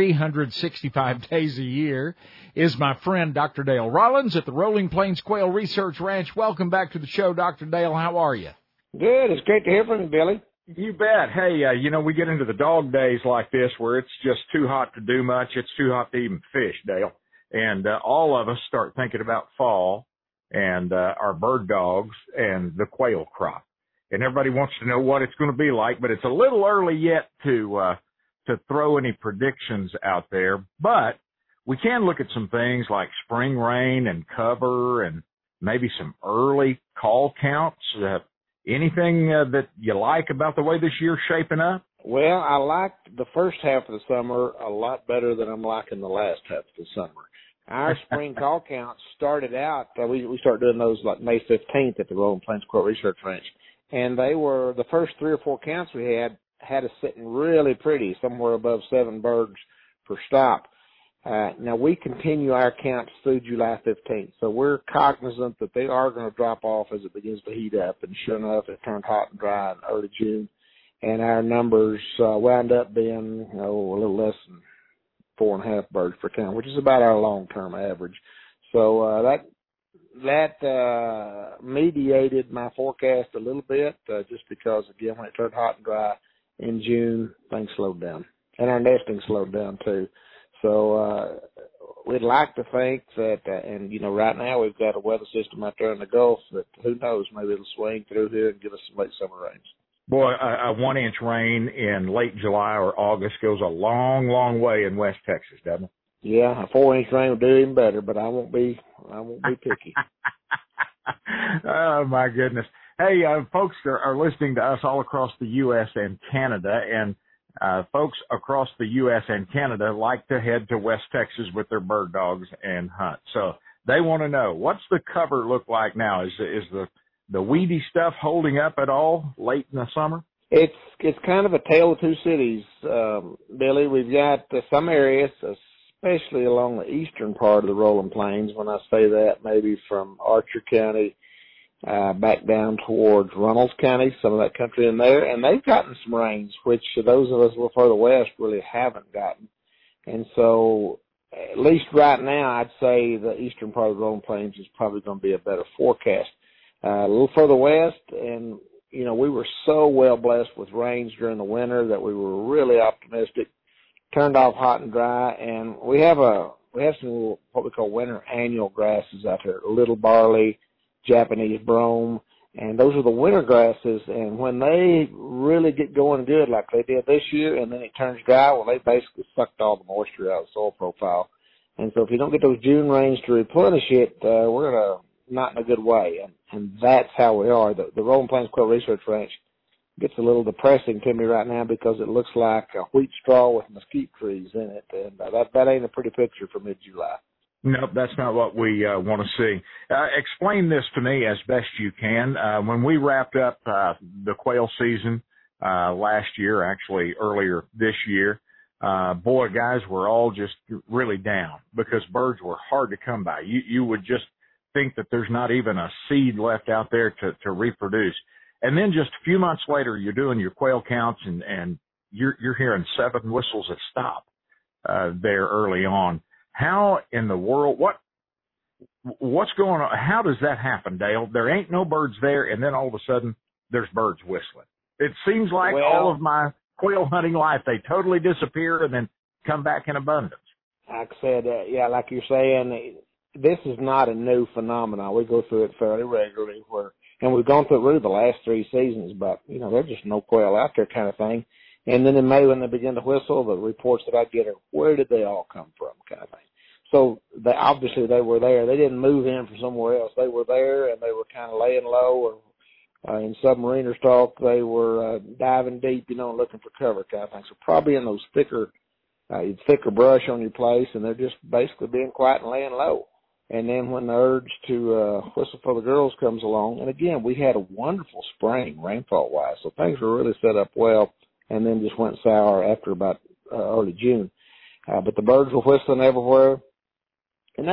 365 days a year is my friend Dr. Dale Rollins at the Rolling Plains Quail Research Ranch. Welcome back to the show, Dr. Dale. How are you? Good. It's great to hear from you, Billy. You bet. Hey, we get into the dog days like this where it's just too hot to do much. It's too hot to even fish, Dale. And all of us start thinking about fall and our bird dogs and the quail crop. And everybody wants to know what it's going to be like, but it's a little early yet to throw any predictions out there. But we can look at some things like spring rain and cover and maybe some early call counts. Anything that you like about the way this year's shaping up? Well, I liked the first half of the summer a lot better than I'm liking the last half of the summer. Our spring call counts started out, we started doing those like May 15th at the Rolling Plains Quail Research Ranch. And they were, the first 3 or 4 counts we had us sitting really pretty, somewhere above 7 birds per stop. Now, we continue our counts through July 15th, so we're cognizant that they are going to drop off as it begins to heat up, and sure enough, it turned hot and dry in early June, and our numbers wound up being a little less than 4.5 birds per count, which is about our long-term average. So that mediated my forecast a little bit, just because, again, when it turned hot and dry in June, things slowed down, and our nesting slowed down, too. So we'd like to think that, and, right now we've got a weather system out there in the Gulf that, who knows, maybe it'll swing through here and give us some late summer rains. Boy, a 1-inch rain in late July or August goes a long, long way in West Texas, doesn't it? Yeah, a 4-inch rain will do even better, but I won't be picky. Oh, my goodness. Hey, folks are listening to us all across the U.S. and Canada, and folks across the U.S. and Canada like to head to West Texas with their bird dogs and hunt. So they want to know, what's the cover look like now? Is the weedy stuff holding up at all late in the summer? It's kind of a tale of two cities, Billy. We've got some areas, especially along the eastern part of the Rolling Plains. When I say that, maybe from Archer County back down towards Runnels County, some of that country in there, and they've gotten some rains, which those of us a little further west really haven't gotten. And so, at least right now, I'd say the eastern part of the Rolling Plains is probably going to be a better forecast. A little further west, and, we were so well blessed with rains during the winter that we were really optimistic. Turned off hot and dry, and we have some what we call winter annual grasses out there, little barley, Japanese brome, and those are the winter grasses, and when they really get going good like they did this year and then it turns dry, well, they basically sucked all the moisture out of the soil profile. And so if you don't get those June rains to replenish it, we're not in a good way, and that's how we are. The Rolling Plains Quail Research Ranch gets a little depressing to me right now because it looks like a wheat straw with mesquite trees in it, and that ain't a pretty picture for mid-July. Nope, that's not what we want to see. Explain this to me as best you can. When we wrapped up the quail season last year, actually earlier this year, guys were all just really down because birds were hard to come by. You would just think that there's not even a seed left out there to reproduce. And then just a few months later, you're doing your quail counts and you're hearing 7 whistles at stop, there early on. How in the world, what's going on? How does that happen, Dale? There ain't no birds there, and then all of a sudden there's birds whistling. It seems like all of my quail hunting life, they totally disappear and then come back in abundance. Like I said, like you're saying, this is not a new phenomenon. We go through it fairly regularly and we've gone through it really the last 3 seasons, but, there's just no quail out there kind of thing. And then in May when they begin to whistle, the reports that I get are, where did they all come from kind of thing. So obviously they were there. They didn't move in from somewhere else. They were there and they were kind of laying low, or in submariners talk, they were diving deep, looking for cover kind of thing. So probably in those thicker brush on your place, and they're just basically being quiet and laying low. And then when the urge to whistle for the girls comes along, and again, we had a wonderful spring rainfall-wise, so things were really set up well, and then just went sour after about early June. But the birds were whistling everywhere. And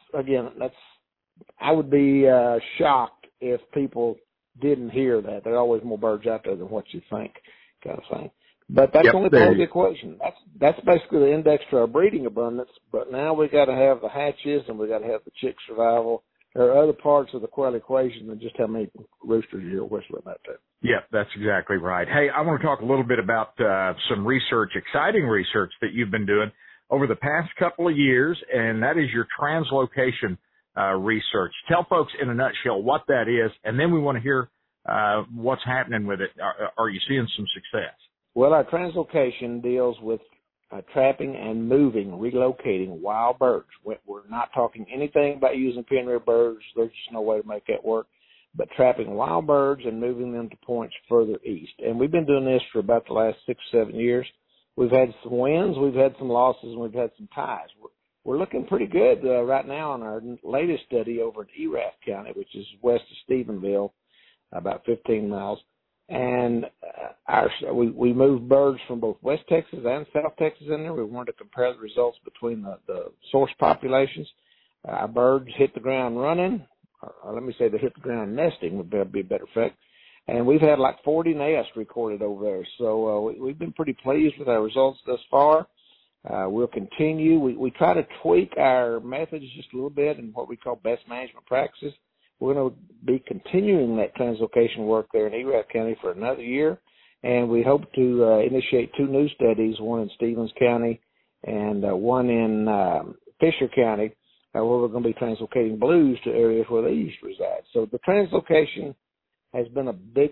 I would be shocked if people didn't hear that. There are always more birds out there than what you think, kind of thing. But that's only part of the equation. That's basically the index to our breeding abundance. But now we got to have the hatches and we got to have the chick survival. There are other parts of the quail equation than just how many roosters you hear whistling out there. Yeah, that's exactly right. Hey, I want to talk a little bit about some research, exciting research that you've been doing over the past couple of years, and that is your translocation research. Tell folks in a nutshell what that is, and then we want to hear what's happening with it. Are you seeing some success? Well, our translocation deals with trapping and relocating wild birds. We're not talking anything about using pinrear birds. There's just no way to make that work. But trapping wild birds and moving them to points further east. And we've been doing this for about the last 6 or 7 years. We've had some wins, we've had some losses, and we've had some ties. We're looking pretty good right now on our latest study over in Erath County, which is west of Stephenville, about 15 miles. And we moved birds from both West Texas and South Texas in there. We wanted to compare the results between the source populations. Our birds hit the ground running, or let me say they hit the ground nesting would be a better effect. And we've had like 40 nests recorded over there. So we've been pretty pleased with our results thus far. We'll continue. We try to tweak our methods just a little bit in what we call best management practices. We're going to be continuing that translocation work there in Erath County for another year. And we hope to initiate 2 new studies, one in Stevens County and one in Fisher County, where we're going to be translocating blues to areas where they used to reside. So the translocation has become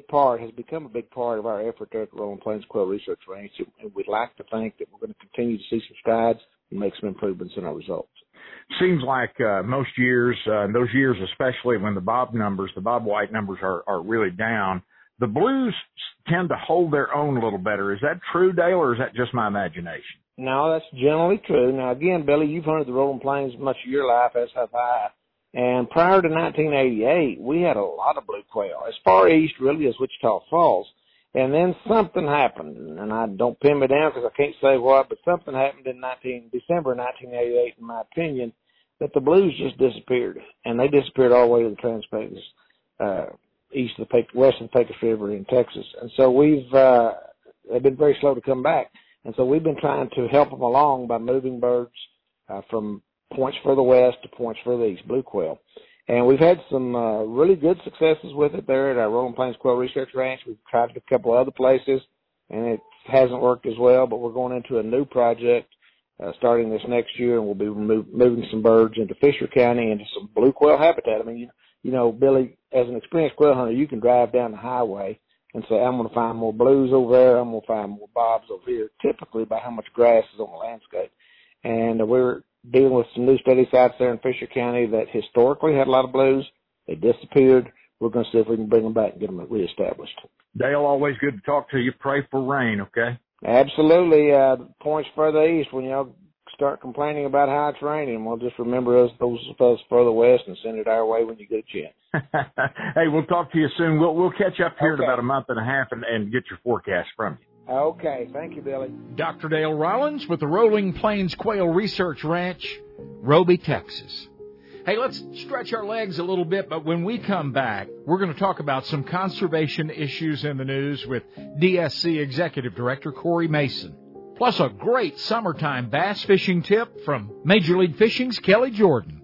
a big part of our effort there at the Rolling Plains Quail Research Ranch, and we'd like to think that we're going to continue to see some strides and make some improvements in our results. Seems like most years, those years especially when the bob white numbers are really down, the blues tend to hold their own a little better. Is that true, Dale, or is that just my imagination? No, that's generally true. Now, again, Billy, you've hunted the Rolling Plains much of your life, as have I. And prior to 1988, we had a lot of blue quail, as far east really as Wichita Falls. And then something happened, and I don't pin me down because I can't say what, but something happened in December 1988, in my opinion, that the blues just disappeared. And they disappeared all the way to the Trans-Pecos, west of the Pecos River in Texas. And so they've been very slow to come back. And so we've been trying to help them along by moving birds from points further west to points further east, blue quail. And we've had some really good successes with it there at our Rolling Plains Quail Research Ranch. We've tried it a couple other places, and it hasn't worked as well, but we're going into a new project starting this next year, and we'll be moving some birds into Fisher County into some blue quail habitat. I mean, Billy, as an experienced quail hunter, you can drive down the highway and say, I'm going to find more blues over there, I'm going to find more bobs over here, typically by how much grass is on the landscape. And we're dealing with some new study sites there in Fisher County that historically had a lot of blues. They disappeared. We're going to see if we can bring them back and get them reestablished. Dale, always good to talk to you. Pray for rain, okay? Absolutely. Points further east, when y'all start complaining about how it's raining, we'll just remember those of us further west and send it our way when you get a chance. Hey, we'll talk to you soon. We'll catch up here in about a month and a half and get your forecast from you. Okay. Thank you, Billy. Dr. Dale Rollins with the Rolling Plains Quail Research Ranch, Roby, Texas. Hey, let's stretch our legs a little bit, but when we come back, we're going to talk about some conservation issues in the news with DSC Executive Director Corey Mason. Plus a great summertime bass fishing tip from Major League Fishing's Kelly Jordan.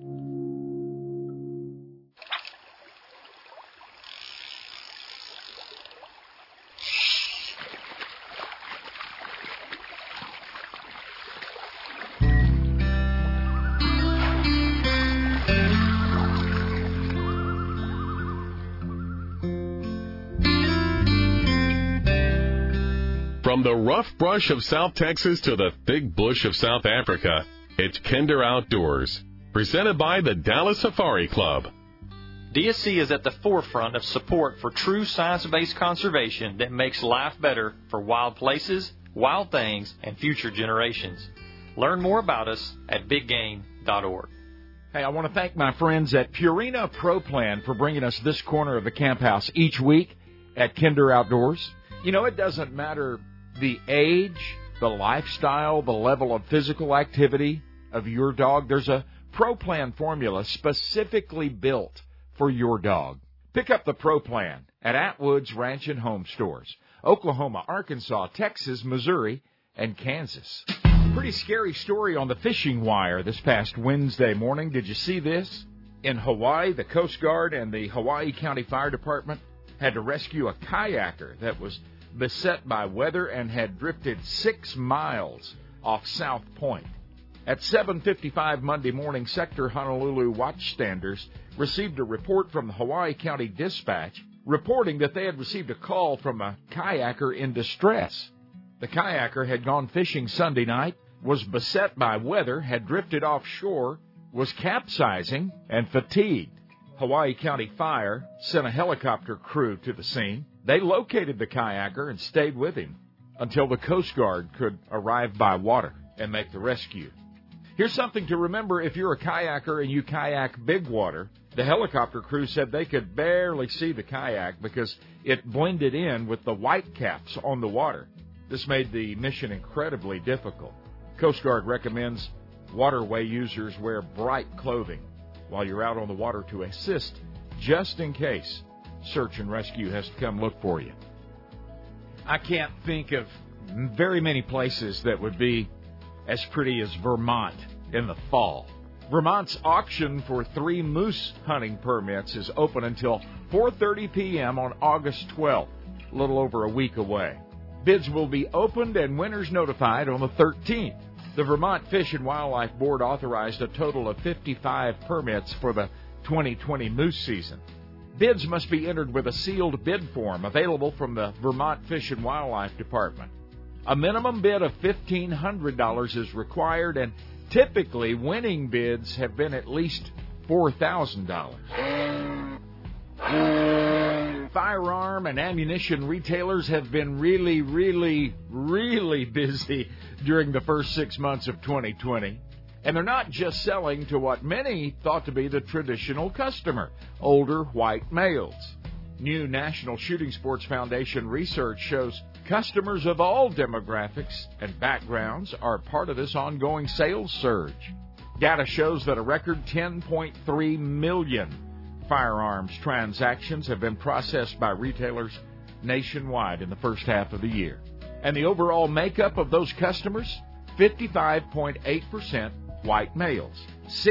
From the rough brush of South Texas to the thick bush of South Africa, it's Kinder Outdoors, presented by the Dallas Safari Club. DSC is at the forefront of support for true science-based conservation that makes life better for wild places, wild things, and future generations. Learn more about us at biggame.org. Hey, I want to thank my friends at Purina Pro Plan for bringing us this corner of the camp house each week at Kinder Outdoors. You know, it doesn't matter the age, the lifestyle, the level of physical activity of your dog. There's a Pro Plan formula specifically built for your dog. Pick up the Pro Plan at Atwood's Ranch and Home Stores, Oklahoma, Arkansas, Texas, Missouri, and Kansas. Pretty scary story on the fishing wire this past Wednesday morning. Did you see this? In Hawaii, the Coast Guard and the Hawaii County Fire Department had to rescue a kayaker that was beset by weather and had drifted 6 miles off South Point. At 7:55 Monday morning, Sector Honolulu watchstanders received a report from the Hawaii County Dispatch reporting that they had received a call from a kayaker in distress. The kayaker had gone fishing Sunday night, was beset by weather, had drifted offshore, was capsizing, and fatigued. Hawaii County Fire sent a helicopter crew to the scene. They located the kayaker and stayed with him until the Coast Guard could arrive by water and make the rescue. Here's something to remember if you're a kayaker and you kayak big water. The helicopter crew said they could barely see the kayak because it blended in with the white caps on the water. This made the mission incredibly difficult. Coast Guard recommends waterway users wear bright clothing while you're out on the water to assist, just in case search and rescue has to come look for you. I can't think of very many places that would be as pretty as Vermont in the fall. Vermont's auction for 3 moose hunting permits is open until 4:30 p.m. on August 12th, a little over a week away. Bids will be opened and winners notified on the 13th. The Vermont Fish and Wildlife Board authorized a total of 55 permits for the 2020 moose season. Bids must be entered with a sealed bid form available from the Vermont Fish and Wildlife Department. A minimum bid of $1,500 is required, and typically winning bids have been at least $4,000. Firearm and ammunition retailers have been really busy during the first 6 months of 2020. And they're not just selling to what many thought to be the traditional customer, older white males. New National Shooting Sports Foundation research shows customers of all demographics and backgrounds are part of this ongoing sales surge. Data shows that a record 10.3 million firearms transactions have been processed by retailers nationwide in the first half of the year. And the overall makeup of those customers, 55.8% white males,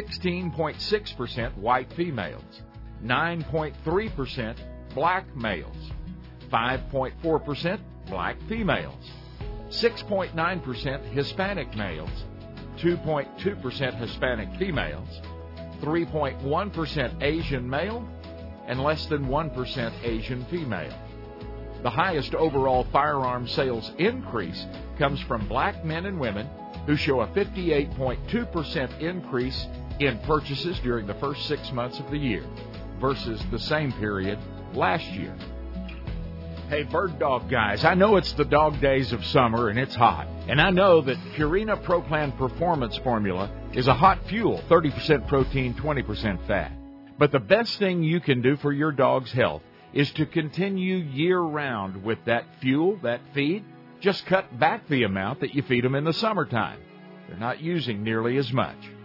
16.6% white females, 9.3% black males, 5.4% black females, 6.9% Hispanic males, 2.2% Hispanic females, 3.1% Asian male, and less than 1% Asian female. The highest overall firearm sales increase comes from black men and women, who show a 58.2% increase in purchases during the first 6 months of the year versus the same period last year. Hey, bird dog guys, I know it's the dog days of summer and it's hot. And I know that Purina Pro Plan Performance Formula is a hot fuel, 30% protein, 20% fat. But the best thing you can do for your dog's health is to continue year-round with that fuel, that feed. Just cut back the amount that you feed them in the summertime. They're not using nearly as much.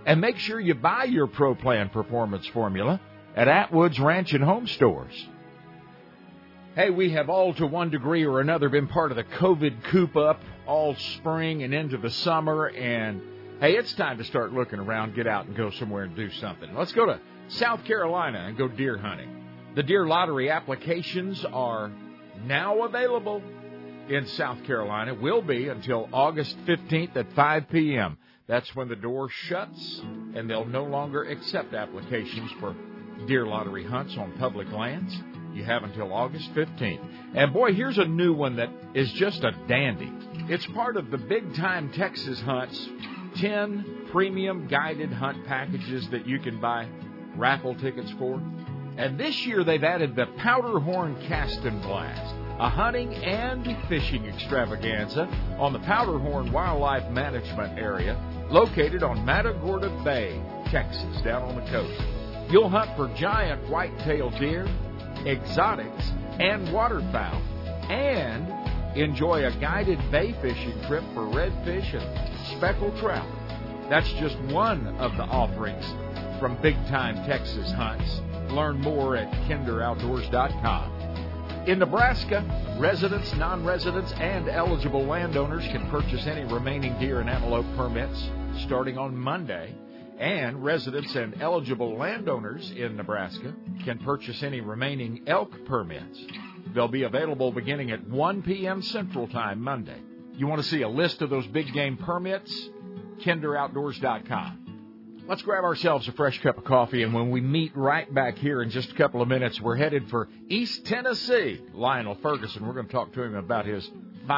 And make sure you buy your Pro Plan Performance Formula at Atwood's Ranch and Home Stores. Hey, we have all to one degree or another been part of the COVID coop-up all spring and into the summer. And, hey, it's time to start looking around, get out and go somewhere and do something. Let's go to South Carolina and go deer hunting. The deer lottery applications are now available in South Carolina. Will be until August 15th at 5 p.m. That's when the door shuts, and they'll no longer accept applications for deer lottery hunts on public lands. You have until August 15th. And, boy, here's a new one that is just a dandy. It's part of the Big Time Texas Hunts 10 premium guided hunt packages that you can buy raffle tickets for. And this year they've added the Powderhorn Cast and Blast, a hunting and fishing extravaganza on the Powderhorn Wildlife Management Area, located on Matagorda Bay, Texas, down on the coast. You'll hunt for giant white-tailed deer, exotics, and waterfowl, and enjoy a guided bay fishing trip for redfish and speckled trout. That's just one of the offerings from Big Time Texas Hunts. Learn more at kinderoutdoors.com. In Nebraska, residents, non-residents, and eligible landowners can purchase any remaining deer and antelope permits starting on Monday. And residents and eligible landowners in Nebraska can purchase any remaining elk permits. They'll be available beginning at 1 p.m. Central Time Monday. You want to see a list of those big game permits? kinderoutdoors.com. Let's grab ourselves a fresh cup of coffee, and when we meet right back here in just a couple of minutes, we're headed for East Tennessee. Lionel Ferguson, we're going to talk to him about his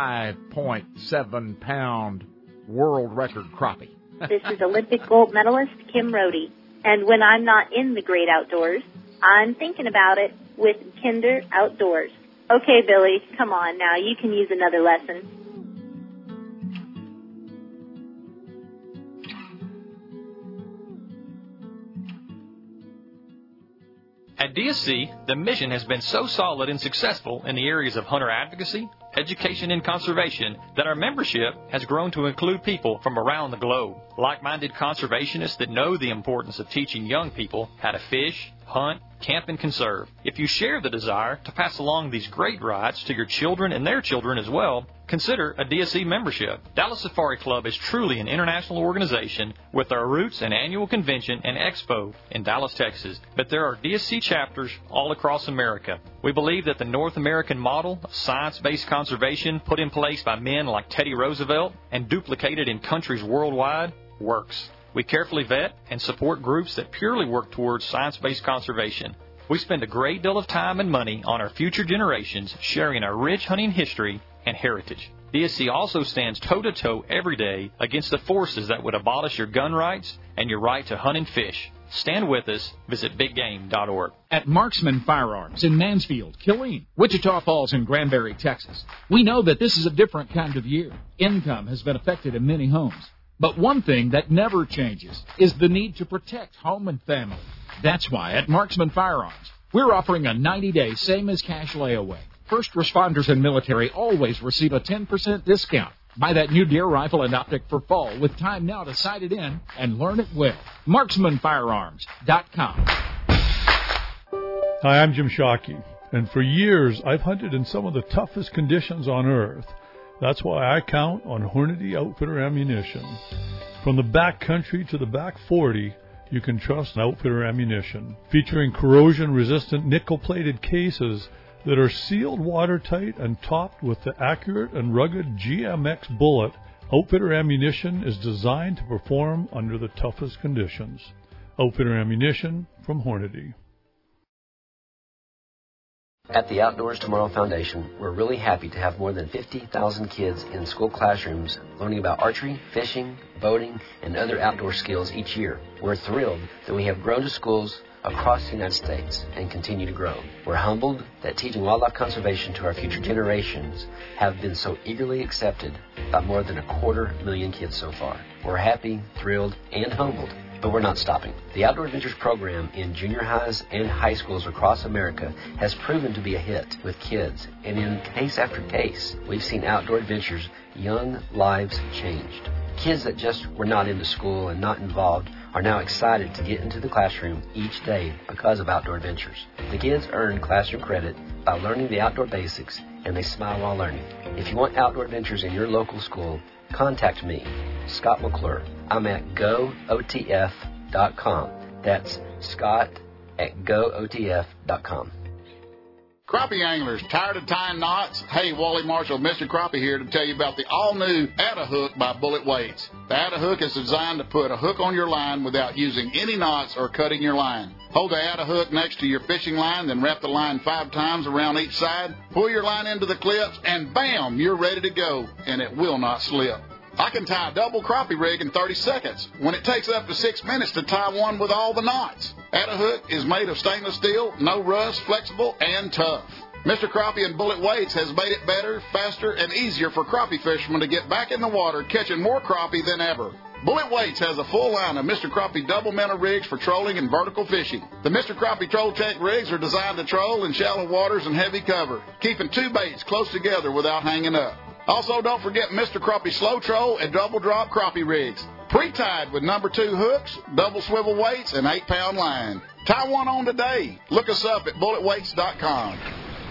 5.7-pound world record crappie. This is Olympic gold medalist Kim Rohde. And when I'm not in the great outdoors, I'm thinking about it with Kinder Outdoors. Okay, Billy, come on now. You can use another lesson. At DSC, the mission has been so solid and successful in the areas of hunter advocacy, education, and conservation that our membership has grown to include people from around the globe. Like-minded conservationists that know the importance of teaching young people how to fish, hunt, camp, and conserve. If you share the desire to pass along these great rights to your children and their children as well, consider a DSC membership. Dallas Safari Club is truly an international organization with our roots and annual convention and expo in Dallas, Texas. But there are DSC chapters all across America. We believe that the North American model of science-based conservation put in place by men like Teddy Roosevelt and duplicated in countries worldwide works. We carefully vet and support groups that purely work towards science-based conservation. We spend a great deal of time and money on our future generations sharing our rich hunting history and heritage. DSC also stands toe-to-toe every day against the forces that would abolish your gun rights and your right to hunt and fish. Stand with us. Visit biggame.org. At Marksman Firearms in Mansfield, Killeen, Wichita Falls, and Granbury, Texas, we know that this is a different kind of year. Income has been affected in many homes. But one thing that never changes is the need to protect home and family. That's why at Marksman Firearms, we're offering a 90-day same-as-cash layaway. First responders and military always receive a 10% discount. Buy that new deer rifle and optic for fall with time now to sight it in and learn it well. MarksmanFirearms.com. Hi, I'm Jim Shockey, and for years I've hunted in some of the toughest conditions on earth. That's why I count on Hornady Outfitter Ammunition. From the back country to the back 40, you can trust Outfitter Ammunition. Featuring corrosion-resistant nickel-plated cases that are sealed watertight and topped with the accurate and rugged GMX bullet, Outfitter Ammunition is designed to perform under the toughest conditions. Outfitter Ammunition from Hornady. At the Outdoors Tomorrow Foundation, we're really happy to have more than 50,000 kids in school classrooms learning about archery, fishing, boating, and other outdoor skills each year. We're thrilled that we have grown to schools across the United States and continue to grow. We're humbled that teaching wildlife conservation to our future generations have been so eagerly accepted by more than 250,000 kids so far. We're happy, thrilled, and humbled. But we're not stopping. The Outdoor Adventures program in junior highs and high schools across America has proven to be a hit with kids. And in case after case, we've seen Outdoor Adventures' young lives changed. Kids that just were not into school and not involved are now excited to get into the classroom each day because of Outdoor Adventures. The kids earn classroom credit by learning the outdoor basics, and they smile while learning. If you want Outdoor Adventures in your local school, contact me, Scott McClure. I'm at gootf.com. That's Scott at gootf.com. Crappie anglers, tired of tying knots? Hey, Wally Marshall, Mr. Crappie here to tell you about the all-new Atta Hook by Bullet Weights. The Atta Hook is designed to put a hook on your line without using any knots or cutting your line. Hold the Atta Hook next to your fishing line, then wrap the line 5 times around each side. Pull your line into the clips, and bam, you're ready to go, and it will not slip. I can tie a double crappie rig in 30 seconds when it takes up to 6 minutes to tie one with all the knots. Atta Hook is made of stainless steel, no rust, flexible, and tough. Mr. Crappie and Bullet Weights has made it better, faster, and easier for crappie fishermen to get back in the water catching more crappie than ever. Bullet Weights has a full line of Mr. Crappie double minnow rigs for trolling and vertical fishing. The Mr. Crappie Troll Tech rigs are designed to troll in shallow waters and heavy cover, keeping 2 baits close together without hanging up. Also, don't forget Mr. Crappie Slow Troll and Double Drop Crappie rigs. Pre-tied with number 2 hooks, double swivel weights, and 8-pound line. Tie one on today. Look us up at bulletweights.com.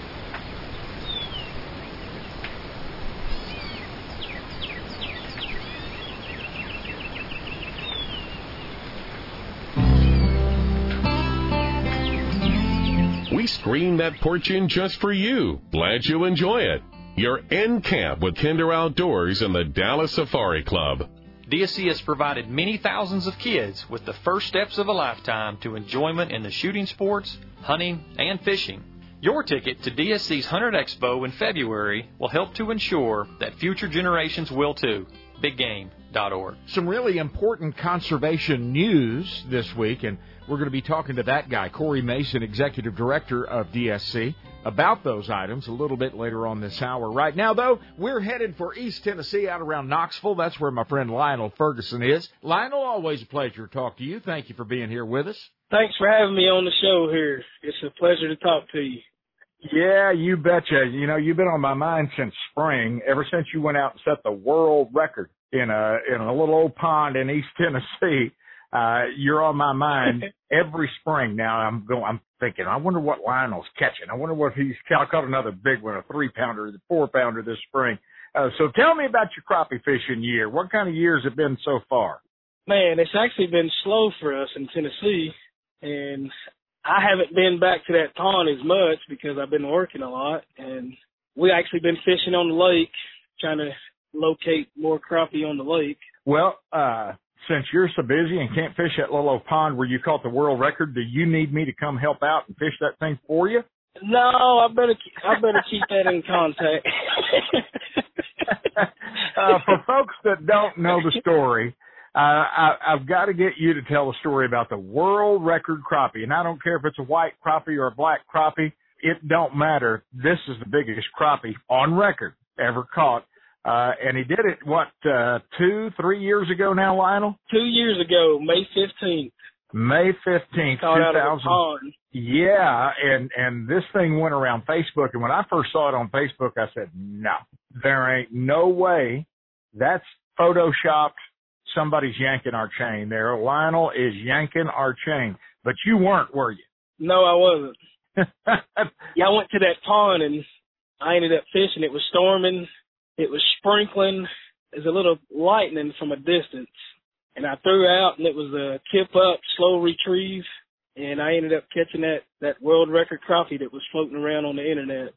We screened that porch in just for you. Glad you enjoy it. You're in camp with Kinder Outdoors and the Dallas Safari Club. DSC has provided many thousands of kids with the first steps of a lifetime to enjoyment in the shooting sports, hunting, and fishing. Your ticket to DSC's Hunter Expo in February will help to ensure that future generations will too. BigGame.org. Some really important conservation news this week, and we're going to be talking to that guy, Corey Mason, Executive Director of DSC, about those items a little bit later on this hour. Right now, though, we're headed for East Tennessee, out around Knoxville. That's where my friend Lionel Ferguson is. Lionel, always a pleasure to talk to you. Thank you for being here with us. Thanks for having me on the show here. It's a pleasure to talk to you. Yeah, you betcha. You know, you've been on my mind since spring, ever since you went out and set the world record in a little old pond in East Tennessee. You're on my mind every spring. Now I'm thinking, I wonder what Lionel's catching. I wonder what I caught another big one, a 3-pounder, the 4-pounder this spring. So tell me about your crappie fishing year. What kind of years have been so far? Man, it's actually been slow for us in Tennessee, and I haven't been back to that pond as much because I've been working a lot, and we actually been fishing on the lake, trying to locate more crappie on the lake. Well, since you're so busy and can't fish that little old pond where you caught the world record, do you need me to come help out and fish that thing for you? No, I better keep that in contact. For folks that don't know the story, I've got to get you to tell the story about the world record crappie. And I don't care if it's a white crappie or a black crappie. It don't matter. This is the biggest crappie on record ever caught. And he did it, 2-3 years ago now, Lionel? 2 years ago, May 15th. May 15th, 2000. Yeah, and this thing went around Facebook. And when I first saw it on Facebook, I said, no, there ain't no way. That's photoshopped. Somebody's yanking our chain there. Lionel is yanking our chain. But you weren't, were you? No, I wasn't. Yeah, I went to that pond, and I ended up fishing. It was storming. It was sprinkling. There's a little lightning from a distance. And I threw out, and it was a tip up, slow retrieve. And I ended up catching that world record crappie that was floating around on the internet.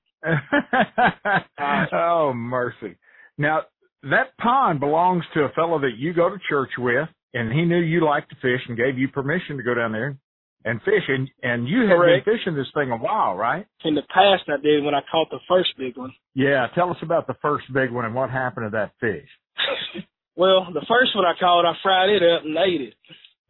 Oh, mercy. Now, that pond belongs to a fellow that you go to church with, and he knew you liked to fish and gave you permission to go down there and fish. And you had been fishing this thing a while, right? In the past, I did when I caught the first big one. Yeah, tell us about the first big one and what happened to that fish. Well, the first one I caught, I fried it up and ate it.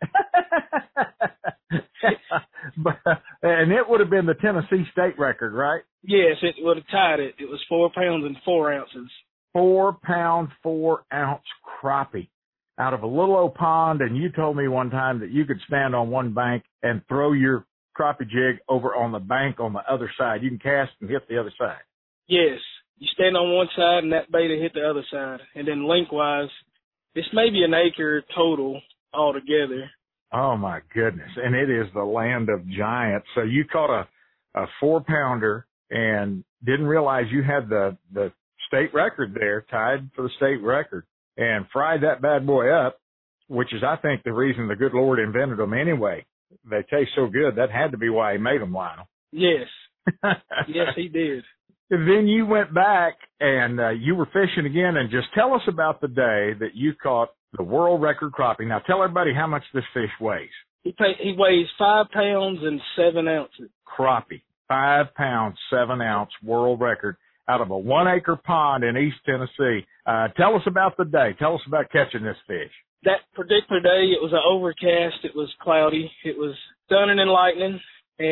And it would have been the Tennessee state record, right? Yes, it would have tied it. It was 4 pounds and 4 ounces. 4 pound, 4 ounce crappie out of a little old pond. And you told me one time that you could stand on one bank and throw your crappie jig over on the bank on the other side. You can cast and hit the other side. Yes. You stand on one side and that bait will hit the other side. And then lengthwise, it's maybe an acre total altogether. Oh, my goodness. And it is the land of giants. So you caught a 4-pounder and didn't realize you had the state record there, tied for the state record, and fried that bad boy up, which is, I think, the reason the good Lord invented them anyway. They taste so good. That had to be why he made them, Lionel. Yes. Yes, he did. And then you went back and you were fishing again, and just tell us about the day that you caught the world record crappie. Now, tell everybody how much this fish weighs. He weighs 5 pounds and 7 ounces. Crappie, 5 pounds, 7 ounce world record out of a 1-acre pond in East Tennessee. Tell us about the day. Tell us about catching this fish. That particular day, it was an overcast. It was cloudy. It was thundering and lightning,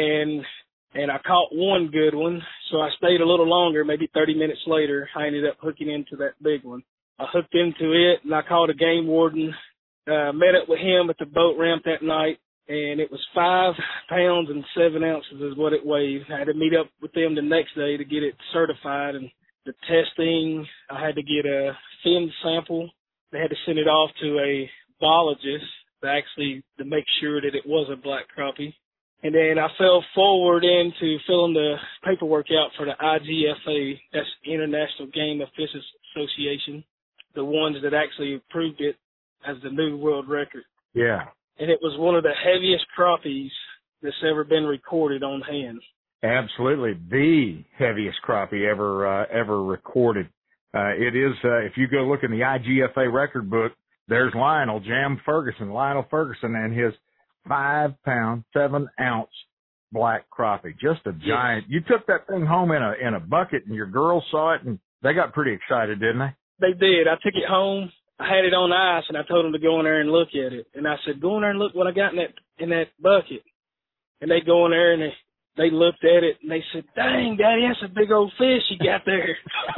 and I caught one good one. So I stayed a little longer, maybe 30 minutes later. I ended up hooking into that big one. I hooked into it, and I called a game warden, met up with him at the boat ramp that night, and it was 5 pounds and 7 ounces is what it weighed. I had to meet up with them the next day to get it certified, and the testing, I had to get a fin sample. They had to send it off to a biologist to make sure that it was a black crappie. And then I fell forward into filling the paperwork out for the IGFA, that's International Game of Fish Association, the ones that actually approved it as the new world record. Yeah. And it was one of the heaviest crappies that's ever been recorded on hand. Absolutely. The heaviest crappie ever recorded. It is, if you go look in the IGFA record book, there's Lionel Ferguson, and his 5 pound, 7 ounce black crappie. Just a giant. You took that thing home in a bucket, and your girls saw it, and they got pretty excited, didn't they? They did. I took it home. I had it on ice, and I told them to go in there and look at it. And I said, go in there and look what I got in that bucket. And they go in there, and they looked at it, and they said, dang, Daddy, that's a big old fish you got there.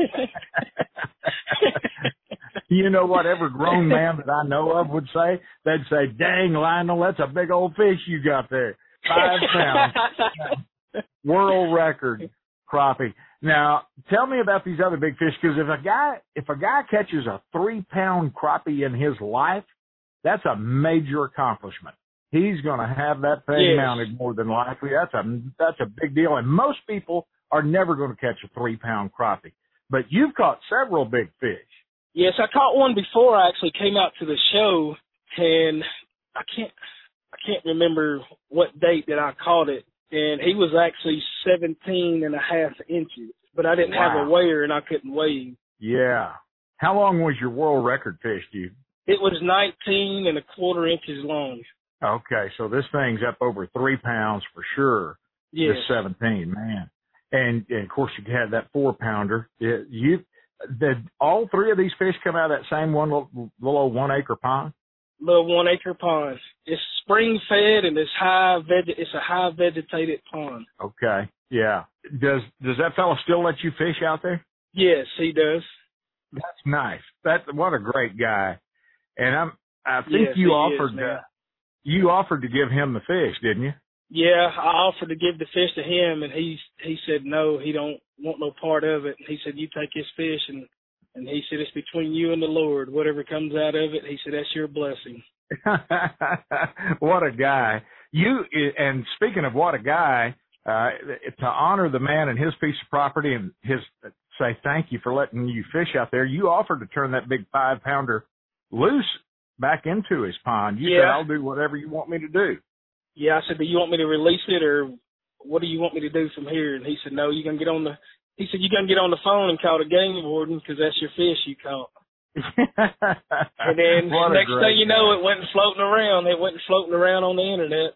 You know what every grown man that I know of would say? They'd say, dang, Lionel, that's a big old fish you got there. 5 pounds. World record crappie. Now, tell me about these other big fish, because if a guy catches a 3-pound crappie in his life, that's a major accomplishment. He's going to have that thing mounted more than likely. That's a big deal. And most people are never going to catch a 3-pound crappie. But you've caught several big fish. Yes, I caught one before I actually came out to the show, and I can't remember what date that I caught it. And he was actually 17.5 inches, but I didn't have a weigher and I couldn't weigh him. Yeah. How long was your world record fish, dude? It was 19.25 inches long. Okay, so this thing's up over 3 pounds for sure. Yes. This 17, man. And of course you had that 4-pounder. All three of these fish come out of that same one little old 1-acre pond? Little 1-acre pond. It's spring fed and it's a high vegetated pond. Okay. Yeah. Does that fella still let you fish out there? Yes, he does. That's nice. What a great guy. And I think you offered to give him the fish, didn't you? Yeah, I offered to give the fish to him, and he said no, he don't want no part of it. He said, you take his fish, and he said, it's between you and the Lord. Whatever comes out of it, he said, that's your blessing. What a guy. And speaking of what a guy, to honor the man and his piece of property and say thank you for letting you fish out there, you offered to turn that big 5-pounder loose back into his pond. You said, I'll do whatever you want me to do. Yeah, I said, do you want me to release it, or what do you want me to do from here? And he said, no, you're going to get on the phone and call the game warden, because that's your fish you caught. And then next thing you know, it went floating around. It went floating around on the internet.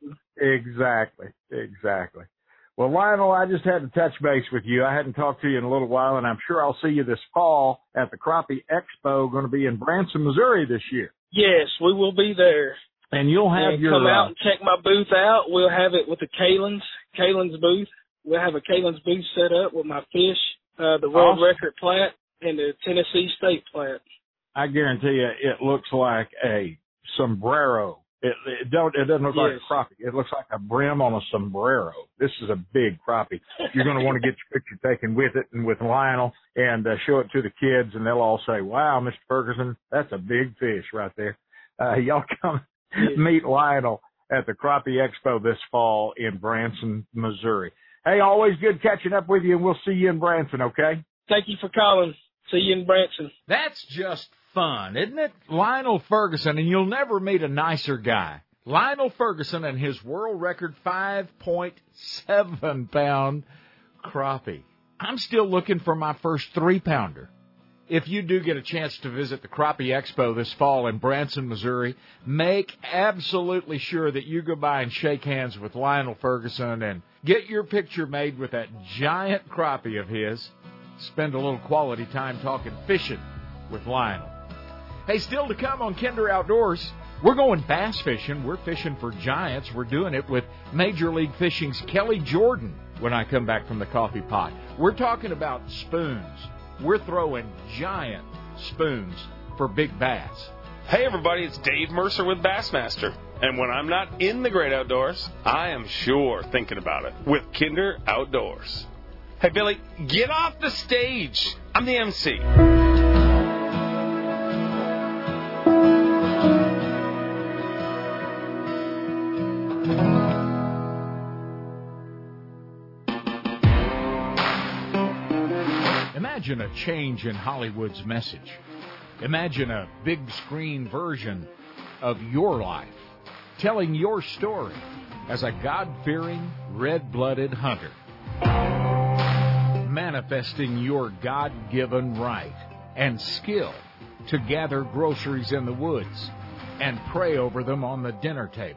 Exactly. Well, Lionel, I just had to touch base with you. I hadn't talked to you in a little while, and I'm sure I'll see you this fall at the Crappie Expo, going to be in Branson, Missouri this year. Yes, we will be there. And you'll have come out and check my booth out. We'll have it with the Kalin's booth. We'll have a Kalin's booth set up with my fish, the world record plat, and the Tennessee state plat. I guarantee you, it looks like a sombrero. It doesn't look like a crappie. It looks like a brim on a sombrero. This is a big crappie. You're going to want to get your picture taken with it and with Lionel and show it to the kids, and they'll all say, wow, Mr. Ferguson, that's a big fish right there. Y'all come meet Lionel. at the Crappie Expo this fall in Branson, Missouri. Hey, always good catching up with you, and we'll see you in Branson, okay? Thank you for calling. See you in Branson. That's just fun, isn't it? Lionel Ferguson, and you'll never meet a nicer guy. Lionel Ferguson and his world record 5.7-pound crappie. I'm still looking for my first 3-pounder. If you do get a chance to visit the Crappie Expo this fall in Branson, Missouri, make absolutely sure that you go by and shake hands with Lionel Ferguson and get your picture made with that giant crappie of his. Spend a little quality time talking fishing with Lionel. Hey, still to come on Kinder Outdoors, we're going bass fishing. We're fishing for giants. We're doing it with Major League Fishing's Kelly Jordan when I come back from the coffee pot. We're talking about spoons. We're throwing giant spoons for big bass. Hey everybody, it's Dave Mercer with Bassmaster. And when I'm not in the great outdoors, I am sure thinking about it with Kinder Outdoors. Hey Billy, get off the stage. I'm the MC. Imagine a change in Hollywood's message. Imagine a big screen version of your life, telling your story as a God-fearing, red-blooded hunter, manifesting your God-given right and skill to gather groceries in the woods and pray over them on the dinner table.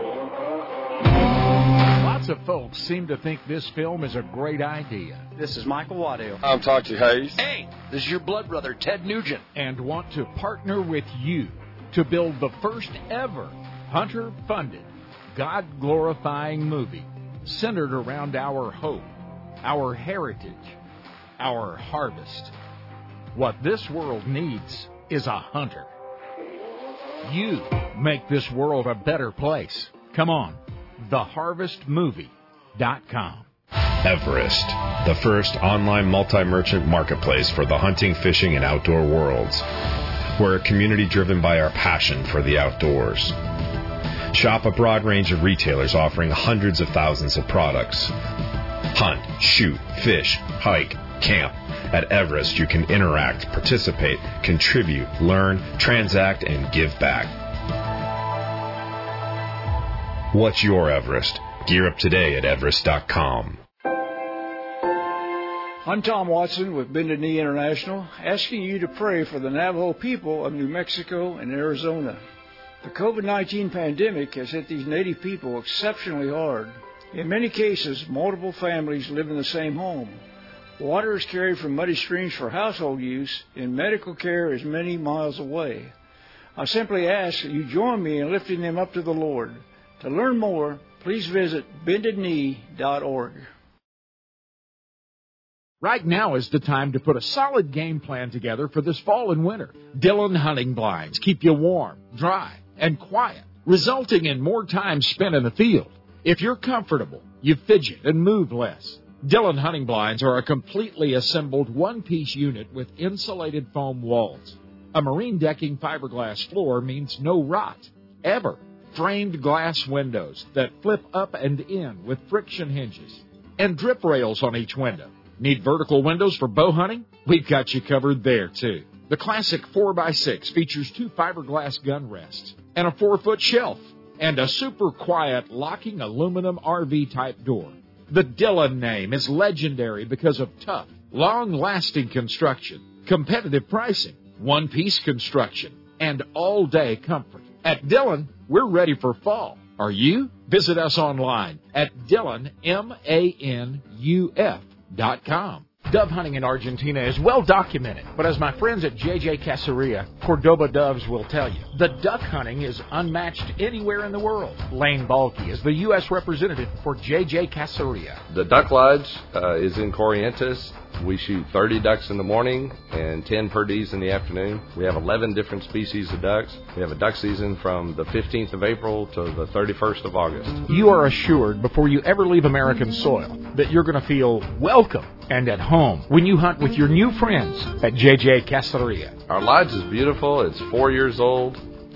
Lots of folks seem to think this film is a great idea. This is Michael Waddell. I'm Tachi Hayes. Hey, this is your blood brother, Ted Nugent. And want to partner with you to build the first ever hunter-funded, God-glorifying movie centered around our hope, our heritage, our harvest. What this world needs is a hunter. You make this world a better place. Come on, theharvestmovie.com. Everest, the first online multi-merchant marketplace for the hunting, fishing, and outdoor worlds. We're a community driven by our passion for the outdoors. Shop a broad range of retailers offering hundreds of thousands of products. Hunt, shoot, fish, hike, camp. At Everest, you can interact, participate, contribute, learn, transact, and give back. What's your Everest? Gear up today at Everest.com. I'm Tom Watson with Bended Knee International, asking you to pray for the Navajo people of New Mexico and Arizona. The COVID-19 pandemic has hit these native people exceptionally hard. In many cases, multiple families live in the same home. Water is carried from muddy streams for household use, and medical care is many miles away. I simply ask that you join me in lifting them up to the Lord. To learn more, please visit bendedknee.org. Right now is the time to put a solid game plan together for this fall and winter. Dillon hunting blinds keep you warm, dry, and quiet, resulting in more time spent in the field. If you're comfortable, you fidget and move less. Dillon hunting blinds are a completely assembled one-piece unit with insulated foam walls. A marine decking fiberglass floor means no rot, ever. Framed glass windows that flip up and in with friction hinges, and drip rails on each window. Need vertical windows for bow hunting? We've got you covered there, too. The classic 4x6 features 2 fiberglass gun rests and a 4-foot shelf and a super quiet locking aluminum RV-type door. The Dillon name is legendary because of tough, long-lasting construction, competitive pricing, one-piece construction, and all-day comfort. At Dillon, we're ready for fall. Are you? Visit us online at DillonManuf.com. Dove hunting in Argentina is well documented, but as my friends at JJ Caceria, Cordoba Doves will tell you, the duck hunting is unmatched anywhere in the world. Lane Balky is the U.S. representative for JJ Caceria. The Duck Lodge is in Corrientes. We shoot 30 ducks in the morning and 10 perdees in the afternoon. We have 11 different species of ducks. We have a duck season from the 15th of April to the 31st of August. You are assured before you ever leave American soil that you're going to feel welcome and at home when you hunt with your new friends at JJ Caceria. Our lodge is beautiful. It's 4 years old.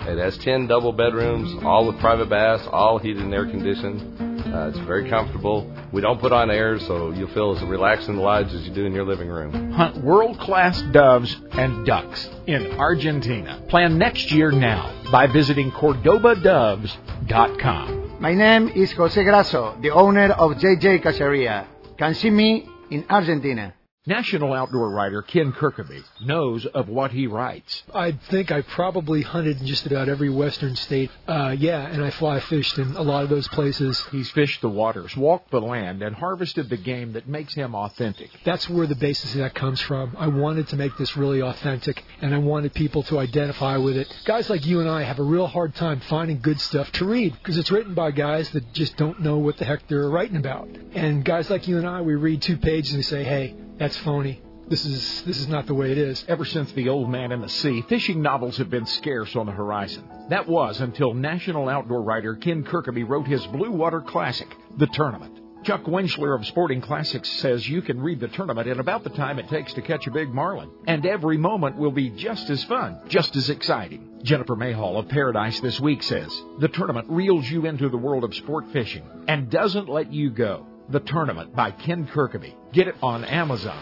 It has 10 double bedrooms, all with private baths, all heated and air conditioned. It's very comfortable. We don't put on air, so you'll feel as relaxed in the lodge as you do in your living room. Hunt world-class doves and ducks in Argentina. Plan next year now by visiting CordobaDoves.com. My name is Jose Grasso, the owner of JJ Caceria. Can see me in Argentina. National outdoor writer Ken Kirkaby knows of what he writes. I think I probably hunted in just about every western state. And I fly fished in a lot of those places. He's fished the waters, walked the land, and harvested the game that makes him authentic. That's where the basis of that comes from. I wanted to make this really authentic, and I wanted people to identify with it. Guys like you and I have a real hard time finding good stuff to read because it's written by guys that just don't know what the heck they're writing about. And guys like you and I, we read 2 pages and we say, hey, that's phony. This is not the way it is. Ever since The Old Man and the Sea, fishing novels have been scarce on the horizon. That was until national outdoor writer Ken Kirkaby wrote his Blue Water Classic, The Tournament. Chuck Winchler of Sporting Classics says you can read The Tournament in about the time it takes to catch a big marlin. And every moment will be just as fun, just as exciting. Jennifer Mayhall of Paradise This Week says, The Tournament reels you into the world of sport fishing and doesn't let you go. The Tournament by Ken Kirkaby. Get it on Amazon.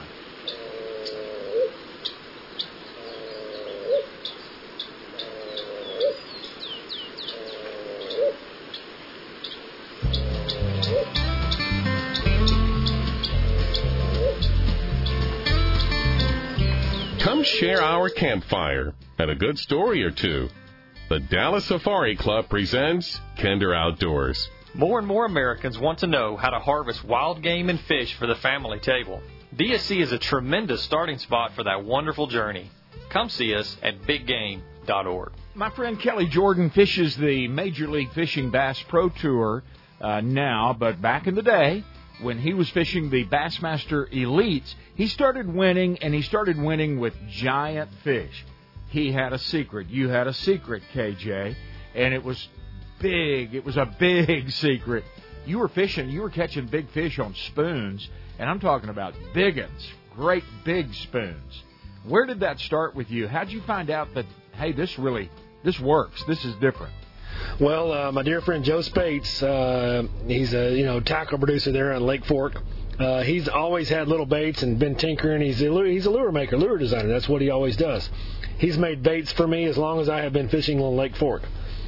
Come share our campfire and a good story or two. The Dallas Safari Club presents Kinder Outdoors. More and more Americans want to know how to harvest wild game and fish for the family table. DSC is a tremendous starting spot for that wonderful journey. Come see us at biggame.org. My friend Kelly Jordan fishes the Major League Fishing Bass Pro Tour now, but back in the day, when he was fishing the Bassmaster Elites, he started winning, and he started winning with giant fish. He had a secret. You had a secret, KJ, and it was big. It was a big secret. You were fishing, you were catching big fish on spoons, and I'm talking about big ones, great big spoons. Where did that start with you? How'd you find out that, hey, this works, this is different? Well, my dear friend Joe Spates, he's a tackle producer there on Lake Fork. He's always had little baits and been tinkering. He's a lure maker, lure designer. That's what he always does. He's made baits for me as long as I have been fishing on Lake Fork.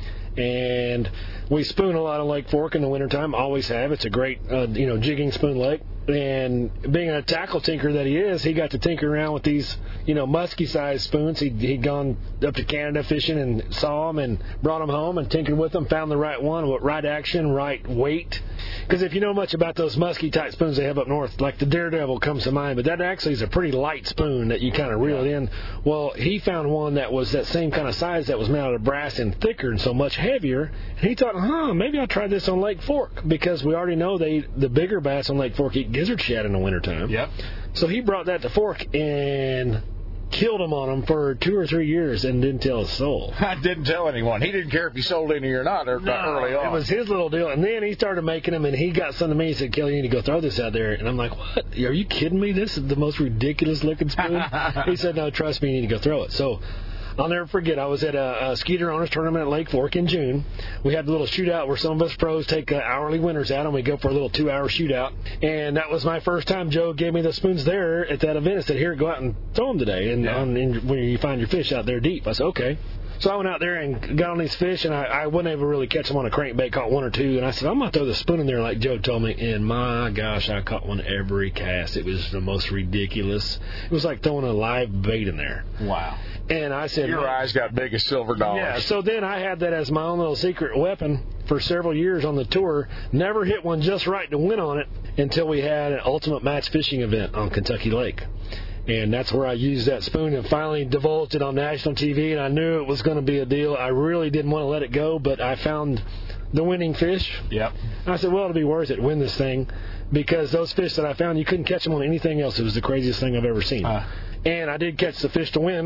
And we spoon a lot on Lake Fork in the wintertime, always have. It's a great, jigging spoon lake. And being a tackle tinker that he is, he got to tinker around with these, musky-sized spoons. He'd gone up to Canada fishing and saw them and brought them home and tinkered with them, found the right one, right action, right weight. Because if you know much about those musky-type spoons they have up north, like the Daredevil comes to mind, but that actually is a pretty light spoon that you kind of reel it in. Well, he found one that was that same kind of size that was made out of brass and thicker and so much heavier. And he thought, maybe I'll try this on Lake Fork, because we already know the bigger bass on Lake Fork eat gizzard shad in the wintertime. Yep. So he brought that to Fork and killed him on them for 2 or 3 years and didn't tell a soul. I didn't tell anyone. He didn't care if you sold any or not early on. It was his little deal. And then he started making them, and he got some to me. He said, Kelly, you need to go throw this out there. And I'm like, what? Are you kidding me? This is the most ridiculous-looking spoon? He said, no, trust me, you need to go throw it. So I'll never forget, I was at a Skeeter Owners Tournament at Lake Fork in June. We had a little shootout where some of us pros take hourly winners out, and we go for a little 2-hour shootout. And that was my first time. Joe gave me the spoons there at that event and said, here, go out and throw them today. And when you find your fish out there deep. I said, okay. So I went out there and got on these fish, and I wasn't able to really catch them on a crankbait, caught 1 or 2. And I said, I'm going to throw the spoon in there like Joe told me. And my gosh, I caught one every cast. It was the most ridiculous. It was like throwing a live bait in there. Wow. And I said, your eyes got big as silver dollars. Yeah, so then I had that as my own little secret weapon for several years on the tour. Never hit one just right to win on it until we had an ultimate match fishing event on Kentucky Lake. And that's where I used that spoon and finally divulged it on national TV, and I knew it was going to be a deal. I really didn't want to let it go, but I found the winning fish. Yep. And I said, well, it'll be worth it, win this thing, because those fish that I found, you couldn't catch them on anything else. It was the craziest thing I've ever seen. And I did catch the fish to win,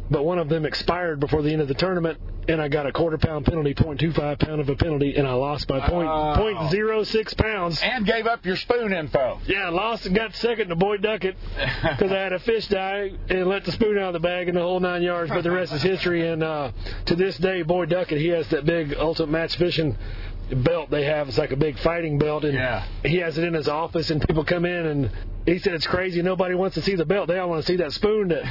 but one of them expired before the end of the tournament, and I got a quarter-pound penalty, 0.25 pound of a penalty, and I lost by 0.06 pounds. And gave up your spoon info. Yeah, I lost and got second to Boyd Duckett because I had a fish die and let the spoon out of the bag in the whole 9 yards, but the rest is history. And to this day, Boyd Duckett, he has that big Ultimate Match Fishing belt they have. It's like a big fighting belt, and he has it in his office, and people come in, and he said it's crazy. Nobody wants to see the belt. They all want to see that spoon that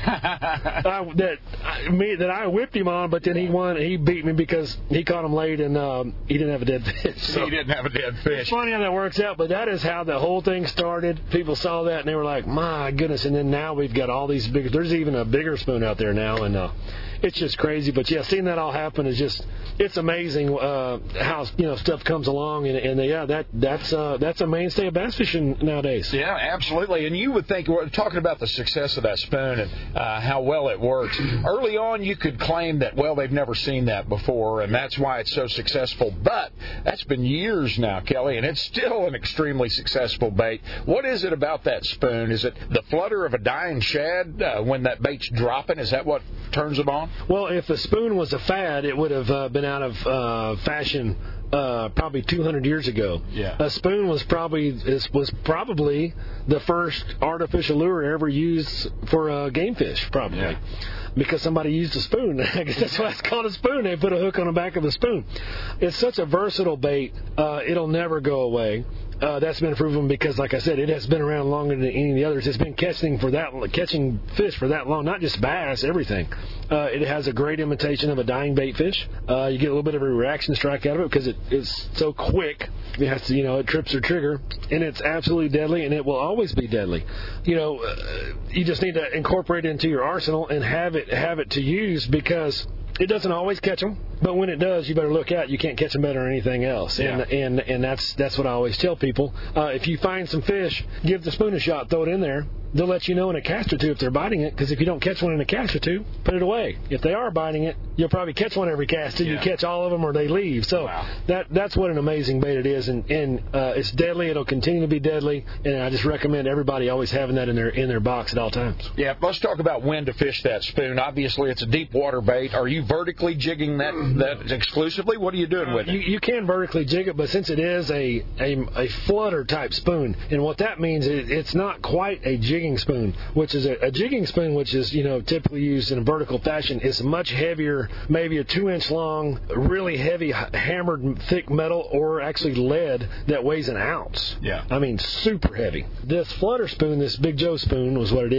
I whipped him on, but then he won. He beat me because he caught him late, and he didn't have a dead fish. So he didn't have a dead fish. It's funny how that works out, but that is how the whole thing started. People saw that, and they were like, my goodness. And then now we've got all these big, there's even a bigger spoon out there now, and it's just crazy. But yeah, seeing that all happen is just, it's amazing how stuff comes along, and that's a mainstay of bass fishing nowadays. Yeah, absolutely. And you would think, we're talking about the success of that spoon and how well it works. Early on, you could claim that, well, they've never seen that before, and that's why it's so successful. But that's been years now, Kelly, and it's still an extremely successful bait. What is it about that spoon? Is it the flutter of a dying shad when that bait's dropping? Is that what turns them on? Well, if the spoon was a fad, it would have been out of fashion probably 200 years ago. Yeah. A spoon was probably the first artificial lure ever used for game fish, probably. Yeah. Because somebody used a spoon. I guess that's why it's called a spoon. They put a hook on the back of a spoon. It's such a versatile bait. It'll never go away. That's been proven because, like I said, it has been around longer than any of the others. It's been catching fish for that long, not just bass, everything. It has a great imitation of a dying bait fish. You get a little bit of a reaction strike out of it because it's so quick. It has to, it trips the trigger, and it's absolutely deadly, and it will always be deadly. You just need to incorporate it into your arsenal and have it to use because it doesn't always catch them, but when it does, you better look out. You can't catch them better than anything else. Yeah. And that's what I always tell people. If you find some fish, give the spoon a shot, throw it in there. They'll let you know in a cast or two if they're biting it, because if you don't catch one in a cast or two, put it away. If they are biting it, you'll probably catch one every cast till you catch all of them or they leave. So that's what an amazing bait it is, and it's deadly. It'll continue to be deadly, and I just recommend everybody always having that in their box at all times. Yeah, let's talk about when to fish that spoon. Obviously, it's a deep water bait. Are you vertically jigging that exclusively? What are you doing with it? You can vertically jig it, but since it is a flutter type spoon, and what that means is it's not quite a jigging spoon, which is a jigging spoon, which is typically used in a vertical fashion, is much heavier, maybe a 2-inch long, really heavy hammered thick metal or actually lead that weighs an ounce. Yeah, I mean super heavy. This flutter spoon, this Big Joe spoon was what it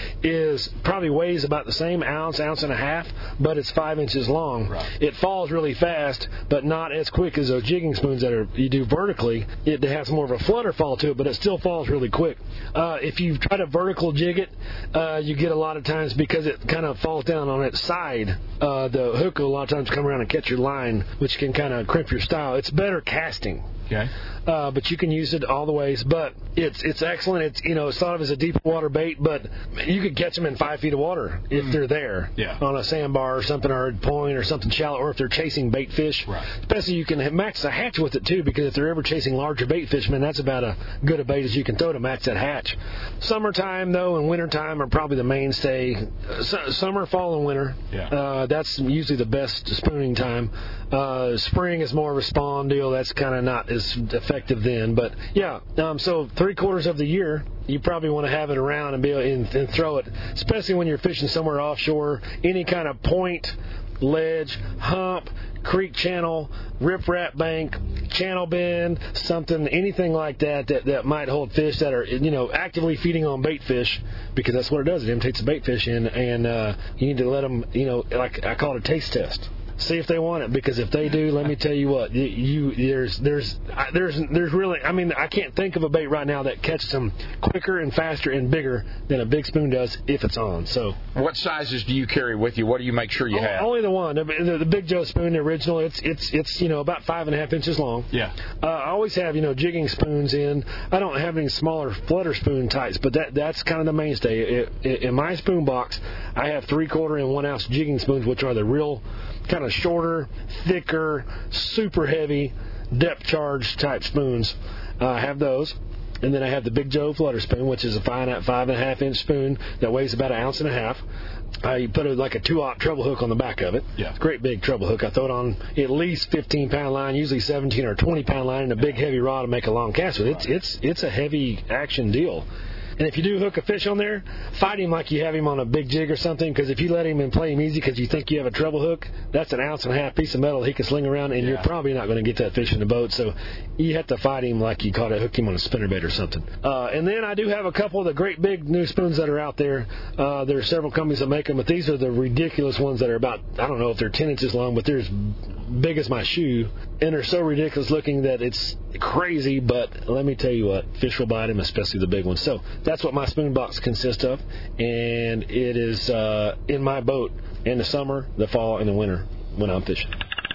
is probably weighs about the same ounce and a half, but it's 5 inches long. Right. It falls really fast, but not as quick as those jigging spoons that you do vertically. It has more of a flutter fall to it, but it still falls really quick. If you try to vertical jig it, you get a lot of times, because it kind of falls down on its side, the hook will a lot of times come around and catch your line, which can kind of crimp your style. It's better casting. Okay. But you can use it all the ways. But it's excellent. It's thought of as a deep water bait, but you could catch them in 5 feet of water if they're there on a sandbar or something, or a point or something shallow, or if they're chasing bait fish. Right. Especially you can max the hatch with it too, because if they're ever chasing larger bait fish, man, that's about as good a bait as you can throw to max that hatch. Summertime though and wintertime are probably the mainstay. Summer, fall, and winter. Yeah. That's usually the best spooning time. Spring is more of a spawn deal. That's kind of not as effective then, but so 3/4 of the year you probably want to have it around and be able and throw it, especially when you're fishing somewhere offshore. Any kind of point, ledge, hump, creek channel, riprap bank, channel bend, something, anything like that might hold fish that are actively feeding on bait fish, because that's what it does. It imitates the bait fish, and you need to let them, like I call it a taste test. See if they want it, because if they do, let me tell you what, there's really, I can't think of a bait right now that catches them quicker and faster and bigger than a big spoon does if it's on. So, what sizes do you carry with you? What do you make sure you have? Only the one, the Big Joe spoon, the original. It's about 5.5 inches long. Yeah. I always have jigging spoons in. I don't have any smaller flutter spoon types, but that's kind of the mainstay. In my spoon box, I have 3/4 and 1 ounce jigging spoons, which are the real kind of shorter, thicker, super heavy, depth charge type spoons. I have those. And then I have the Big Joe flutter spoon, which is a 5.5-inch spoon that weighs about 1.5 ounces. I put like a 2-aught treble hook on the back of it. Yeah. Great big treble hook. I throw it on at least 15-pound line, usually 17 or 20-pound line, and a big heavy rod to make a long cast with. It's a heavy action deal. And if you do hook a fish on there, fight him like you have him on a big jig or something, because if you let him and play him easy because you think you have a treble hook, that's 1.5 ounce piece of metal he can sling around, and you're probably not going to get that fish in the boat. So you have to fight him like you hook him on a spinnerbait or something. And then I do have a couple of the great big new spoons that are out there. There are several companies that make them, but these are the ridiculous ones that are about, I don't know if they're 10 inches long, but they're as big as my shoe, and they're so ridiculous looking that it's crazy, but let me tell you what, fish will bite them, especially the big ones. So that's what my spoon box consists of, and it is in my boat in the summer, the fall, and the winter when I'm fishing.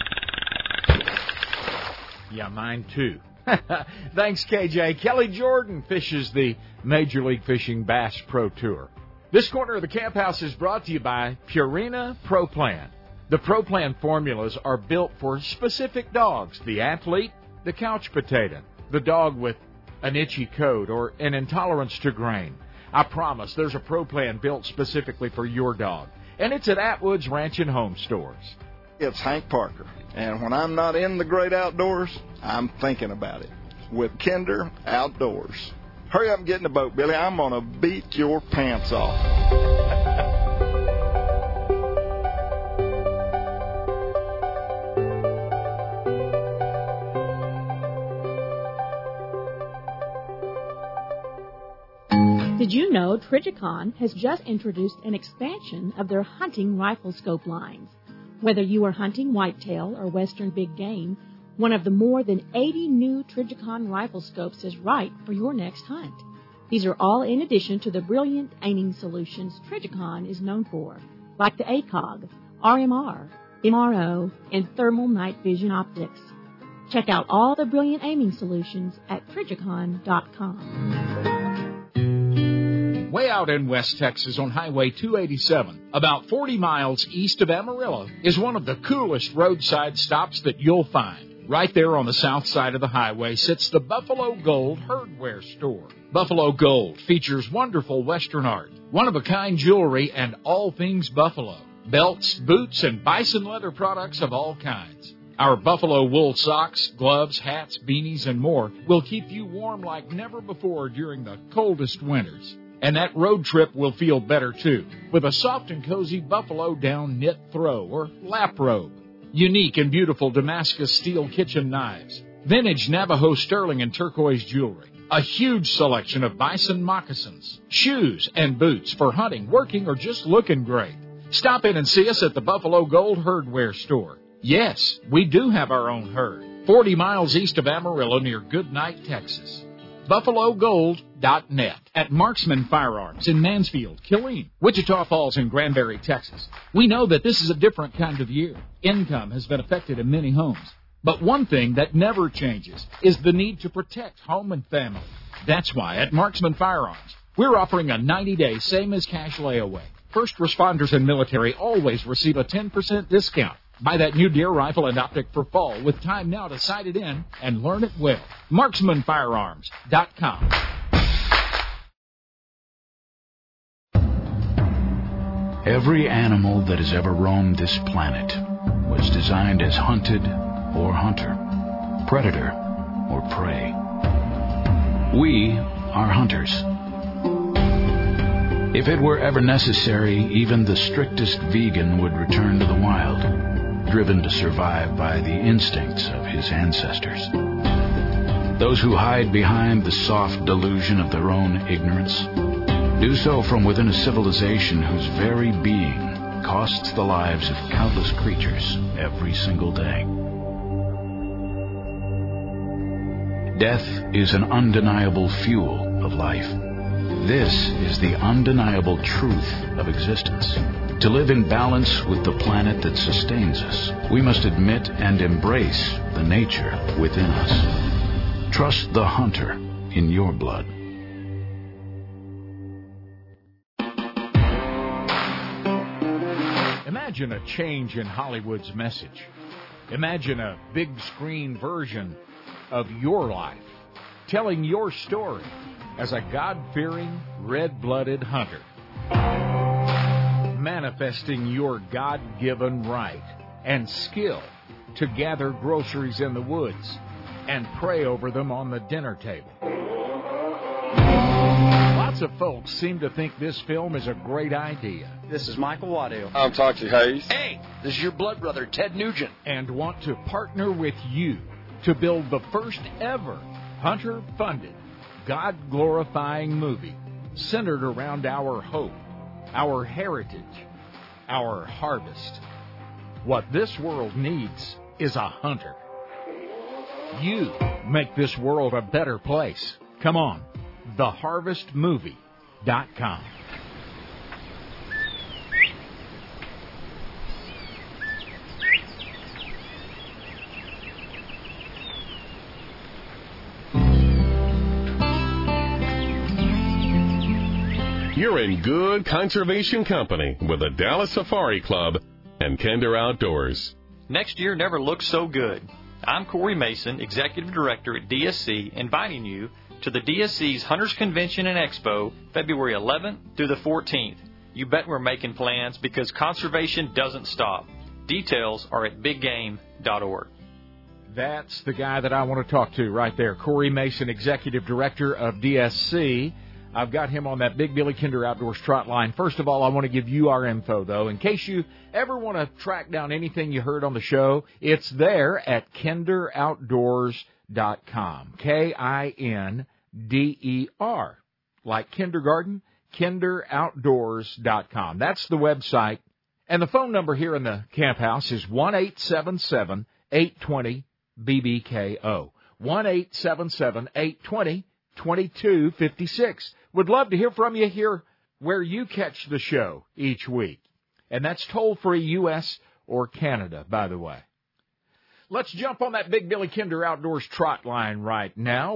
Yeah, mine too. Thanks, KJ. Kelly Jordan fishes the Major League Fishing Bass Pro Tour. This corner of the Camp House is brought to you by Purina Pro Plan. The Pro Plan formulas are built for specific dogs: the athlete, the couch potato, the dog with an itchy coat or an intolerance to grain. I promise there's a Pro Plan built specifically for your dog, and it's at Atwood's Ranch and Home Stores. It's Hank Parker, and when I'm not in the great outdoors, I'm thinking about it with Kinder Outdoors. Hurry up and get in the boat, Billy. I'm going to beat your pants off. Did you know Trijicon has just introduced an expansion of their hunting rifle scope lines? Whether you are hunting whitetail or western big game, one of the more than 80 new Trijicon rifle scopes is right for your next hunt. These are all in addition to the brilliant aiming solutions Trijicon is known for, like the ACOG, RMR, MRO, and thermal night vision optics. Check out all the brilliant aiming solutions at Trijicon.com. Way out in West Texas on Highway 287, about 40 miles east of Amarillo, is one of the coolest roadside stops that you'll find. Right there on the south side of the highway sits the Buffalo Gold Herdware Store. Buffalo Gold features wonderful Western art, one-of-a-kind jewelry, and all things Buffalo. Belts, boots, and bison leather products of all kinds. Our Buffalo wool socks, gloves, hats, beanies, and more will keep you warm like never before during the coldest winters. And that road trip will feel better, too, with a soft and cozy buffalo down knit throw or lap robe. Unique and beautiful Damascus steel kitchen knives. Vintage Navajo sterling and turquoise jewelry. A huge selection of bison moccasins. Shoes and boots for hunting, working, or just looking great. Stop in and see us at the Buffalo Gold Herdware Store. Yes, we do have our own herd. 40 miles east of Amarillo near Goodnight, Texas. BuffaloGold.net. At Marksman Firearms in Mansfield, Killeen, Wichita Falls, and Granbury, Texas. We know that this is a different kind of year. Income has been affected in many homes. But one thing that never changes is the need to protect home and family. That's why at Marksman Firearms, we're offering a 90-day same-as-cash layaway. First responders and military always receive a 10% discount. Buy that new deer rifle and optic for fall with time now to sight it in and learn it well. MarksmanFirearms.com. Every animal that has ever roamed this planet was designed as hunted or hunter, predator or prey. We are hunters. If it were ever necessary, even the strictest vegan would return to the wild, driven to survive by the instincts of his ancestors. Those who hide behind the soft delusion of their own ignorance do so from within a civilization whose very being costs the lives of countless creatures every single day. Death is an undeniable fuel of life. This is the undeniable truth of existence. To live in balance with the planet that sustains us, we must admit and embrace the nature within us. Trust the hunter in your blood. Imagine a change in Hollywood's message. Imagine a big screen version of your life. telling your story as a God-fearing, red-blooded hunter. Manifesting your God-given right and skill to gather groceries in the woods and pray over them on the dinner table. Lots of folks seem to think this film is a great idea. This is Michael Waddell. I'm Toxie Hayes. Hey, this is your blood brother, Ted Nugent. And want to partner with you to build the first ever hunter-funded, God-glorifying movie centered around our hope, our heritage, our harvest. What this world needs is a hunter. You make this world a better place. Come on, theharvestmovie.com. You're in good conservation company with the Dallas Safari Club and Kinder Outdoors. Next year never looks so good. I'm Corey Mason, Executive Director at DSC, inviting you to the DSC's Hunters Convention and Expo, February 11th through the 14th. You bet we're making plans because conservation doesn't stop. Details are at biggame.org. That's the guy that I want to talk to right there, Corey Mason, Executive Director of DSC. I've got him on that Big Billy Kinder Outdoors trot line. First of all, I want to give you our info, though. In case you ever want to track down anything you heard on the show, it's there at kinderoutdoors.com. KINDER. Like kindergarten, kinderoutdoors.com. That's the website. And the phone number here in the camp house is 1-877-820-BBKO. 1-877-820-2256. Would love to hear from you here where you catch the show each week. And that's toll-free U.S. or Canada, by the way. Let's jump on that Big Billy Kinder Outdoors trot line right now,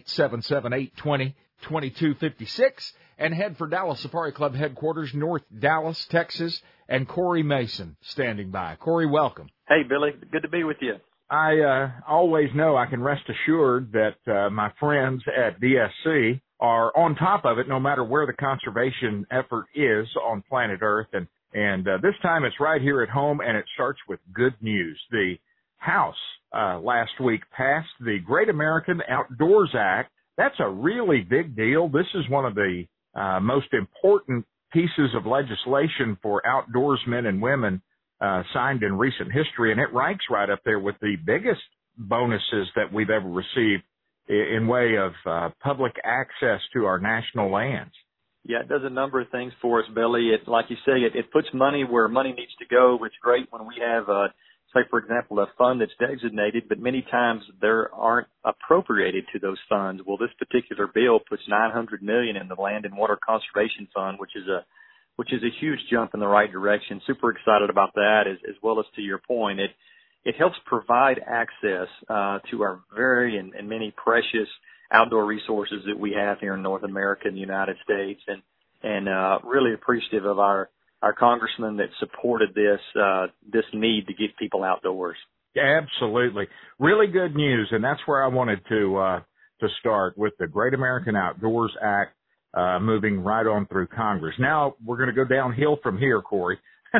1-877-820-2256, and head for Dallas Safari Club headquarters, North Dallas, Texas, and Corey Mason standing by. Corey, welcome. Hey, Billy. Good to be with you. I always know I can rest assured that my friends at DSC are on top of it no matter where the conservation effort is on planet Earth. And this time it's right here at home, and it starts with good news. The House last week passed the Great American Outdoors Act. That's a really big deal. This is one of the most important pieces of legislation for outdoorsmen and women signed in recent history, and it ranks right up there with the biggest bonuses that we've ever received in way of public access to our national lands. Yeah, it does a number of things for us, Billy. It, like you say, it puts money where money needs to go. It's great when we have, say, for example, a fund that's designated, but many times there aren't appropriated to those funds. Well, this particular bill puts $900 million in the Land and Water Conservation Fund, which is a huge jump in the right direction. Super excited about that, as well as to your point. It helps provide access to our very and many precious outdoor resources that we have here in North America and the United States, and really appreciative of our congressman that supported this need to get people outdoors. Absolutely. Really good news, and that's where I wanted to start with the Great American Outdoors Act. Moving right on through Congress. Now we're going to go downhill from here, Corey.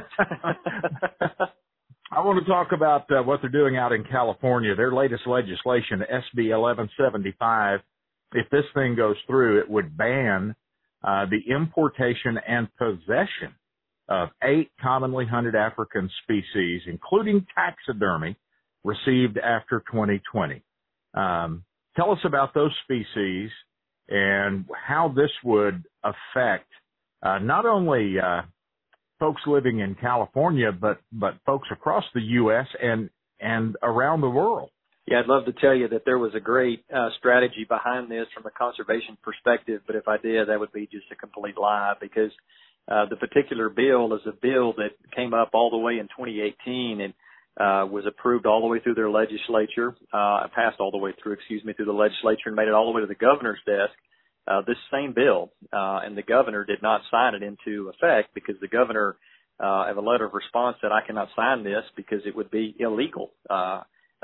I want to talk about what they're doing out in California. Their latest legislation, SB 1175, if this thing goes through, it would ban the importation and possession of 8 commonly hunted African species, including taxidermy, received after 2020. Tell us about those species and how this would affect not only folks living in California, but folks across the U.S. and around the world. Yeah, I'd love to tell you that there was a great strategy behind this from a conservation perspective, but if I did, that would be just a complete lie, because the particular bill is a bill that came up all the way in 2018 and was approved all the way through their legislature, passed all the way through, through the legislature, and made it all the way to the governor's desk. This same bill, and the governor did not sign it into effect because the governor, of a letter of response, said, I cannot sign this because it would be illegal.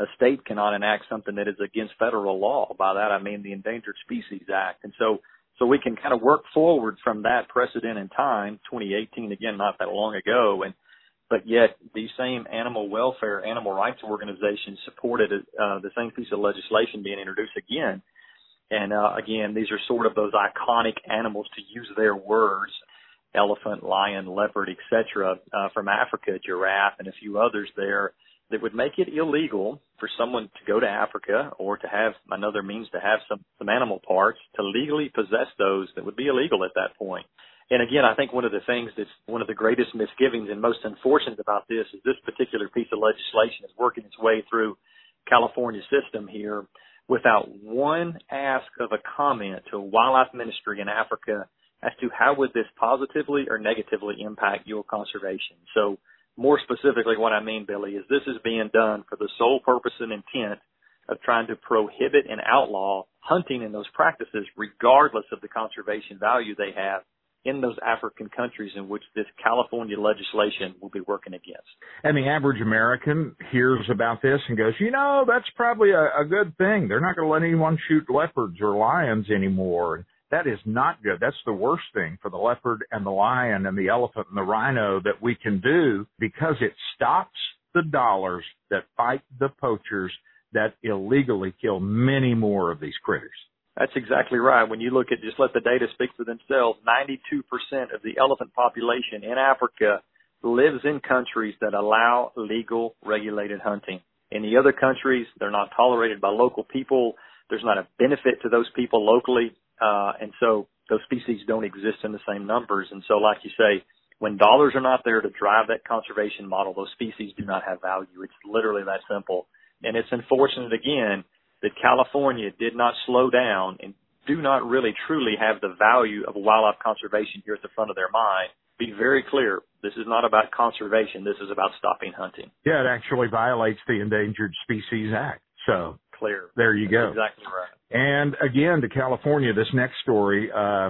a state cannot enact something that is against federal law. By that, I mean the Endangered Species Act. And so we can kind of work forward from that precedent in time, 2018, again, not that long ago. But yet these same animal welfare, animal rights organizations supported the same piece of legislation being introduced again. And again, these are sort of those iconic animals, to use their words, elephant, lion, leopard, etc., from Africa, giraffe, and a few others there, that would make it illegal for someone to go to Africa or to have another means to have some animal parts, to legally possess those that would be illegal at that point. And again, I think one of the things that's one of the greatest misgivings and most unfortunate about this is this particular piece of legislation is working its way through California system here without one ask of a comment to a wildlife ministry in Africa as to how would this positively or negatively impact your conservation. So more specifically, what I mean, Billy, is this is being done for the sole purpose and intent of trying to prohibit and outlaw hunting in those practices, regardless of the conservation value they have in those African countries in which this California legislation will be working against. And the average American hears about this and goes, that's probably a good thing. They're not going to let anyone shoot leopards or lions anymore. That is not good. That's the worst thing for the leopard and the lion and the elephant and the rhino that we can do, because it stops the dollars that fight the poachers that illegally kill many more of these critters. That's exactly right. When you look at, just let the data speak for themselves, 92% of the elephant population in Africa lives in countries that allow legal regulated hunting. In the other countries, they're not tolerated by local people. There's not a benefit to those people locally. And so those species don't exist in the same numbers. And so, like you say, when dollars are not there to drive that conservation model, those species do not have value. It's literally that simple. And it's unfortunate, again, that California did not slow down and do not really truly have the value of wildlife conservation here at the front of their mind. Be very clear, this is not about conservation. This is about stopping hunting. Yeah, it actually violates the Endangered Species Act. So clear. There you go. That's exactly right. And again, to California, this next story,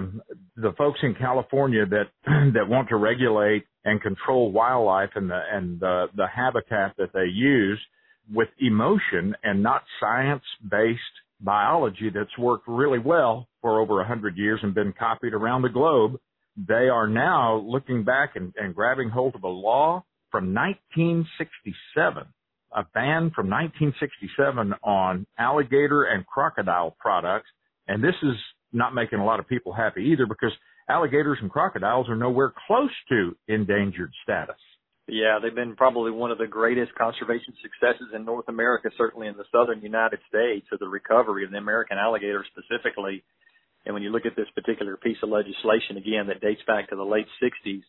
the folks in California that want to regulate and control wildlife and the habitat that they use with emotion and not science-based biology that's worked really well for over 100 years and been copied around the globe, they are now looking back and grabbing hold of a law from 1967. A ban from 1967 on alligator and crocodile products. And this is not making a lot of people happy either, because alligators and crocodiles are nowhere close to endangered status. Yeah, they've been probably one of the greatest conservation successes in North America, certainly in the southern United States, of the recovery of the American alligator specifically. And when you look at this particular piece of legislation, again, that dates back to the late 60s,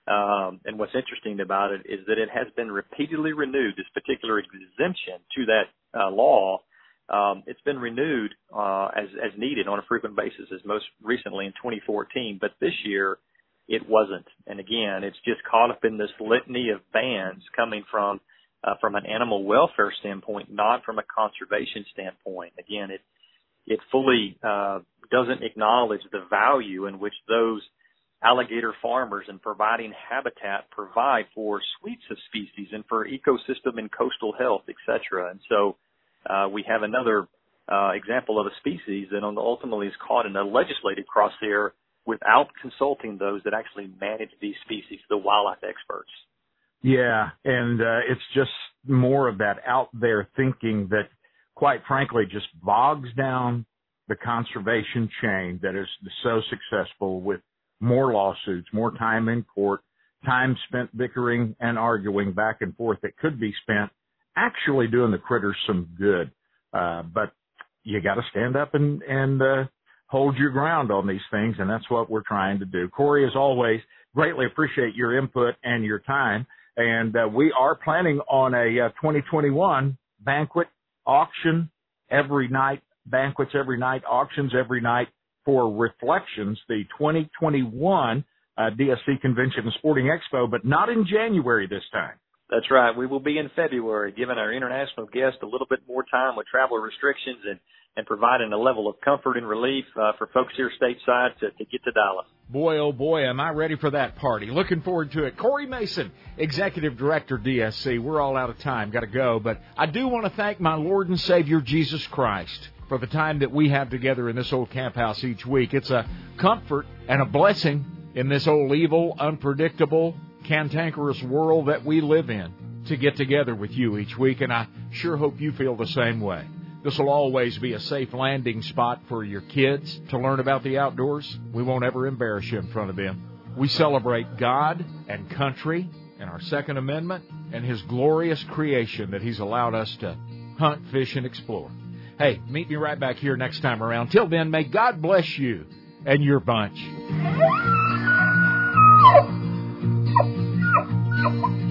and what's interesting about it is that it has been repeatedly renewed, this particular exemption to that law. It's been renewed as needed on a frequent basis, as most recently in 2014. But this year, it wasn't. And again, it's just caught up in this litany of bans coming from an animal welfare standpoint, not from a conservation standpoint. Again, it fully doesn't acknowledge the value in which those alligator farmers and providing habitat provide for suites of species and for ecosystem and coastal health, et cetera. And so we have another example of a species that ultimately is caught in a legislative crosshair without consulting those that actually manage these species, the wildlife experts. Yeah, and it's just more of that out there thinking that, quite frankly, just bogs down the conservation chain that is so successful, with more lawsuits, more time in court, time spent bickering and arguing back and forth that could be spent actually doing the critters some good. But you got to stand up and hold your ground on these things, and that's what we're trying to do. Corey, as always, greatly appreciate your input and your time. And we are planning on a 2021 banquet auction every night, banquets every night, auctions every night for Reflections, the 2021 DSC Convention and Sporting Expo, but not in January this time. That's right. We will be in February, giving our international guests a little bit more time with travel restrictions and providing a level of comfort and relief for folks here stateside to get to Dallas. Boy, oh boy, am I ready for that party. Looking forward to it. Corey Mason, Executive Director, DSC. We're all out of time. Got to go. But I do want to thank my Lord and Savior, Jesus Christ, for the time that we have together in this old camp house each week. It's a comfort and a blessing in this old evil, unpredictable, cantankerous world that we live in to get together with you each week, and I sure hope you feel the same way. This will always be a safe landing spot for your kids to learn about the outdoors. We won't ever embarrass you in front of them. We celebrate God and country and our Second Amendment and His glorious creation that He's allowed us to hunt, fish, and explore. Hey, meet me right back here next time around. Till then, may God bless you and your bunch.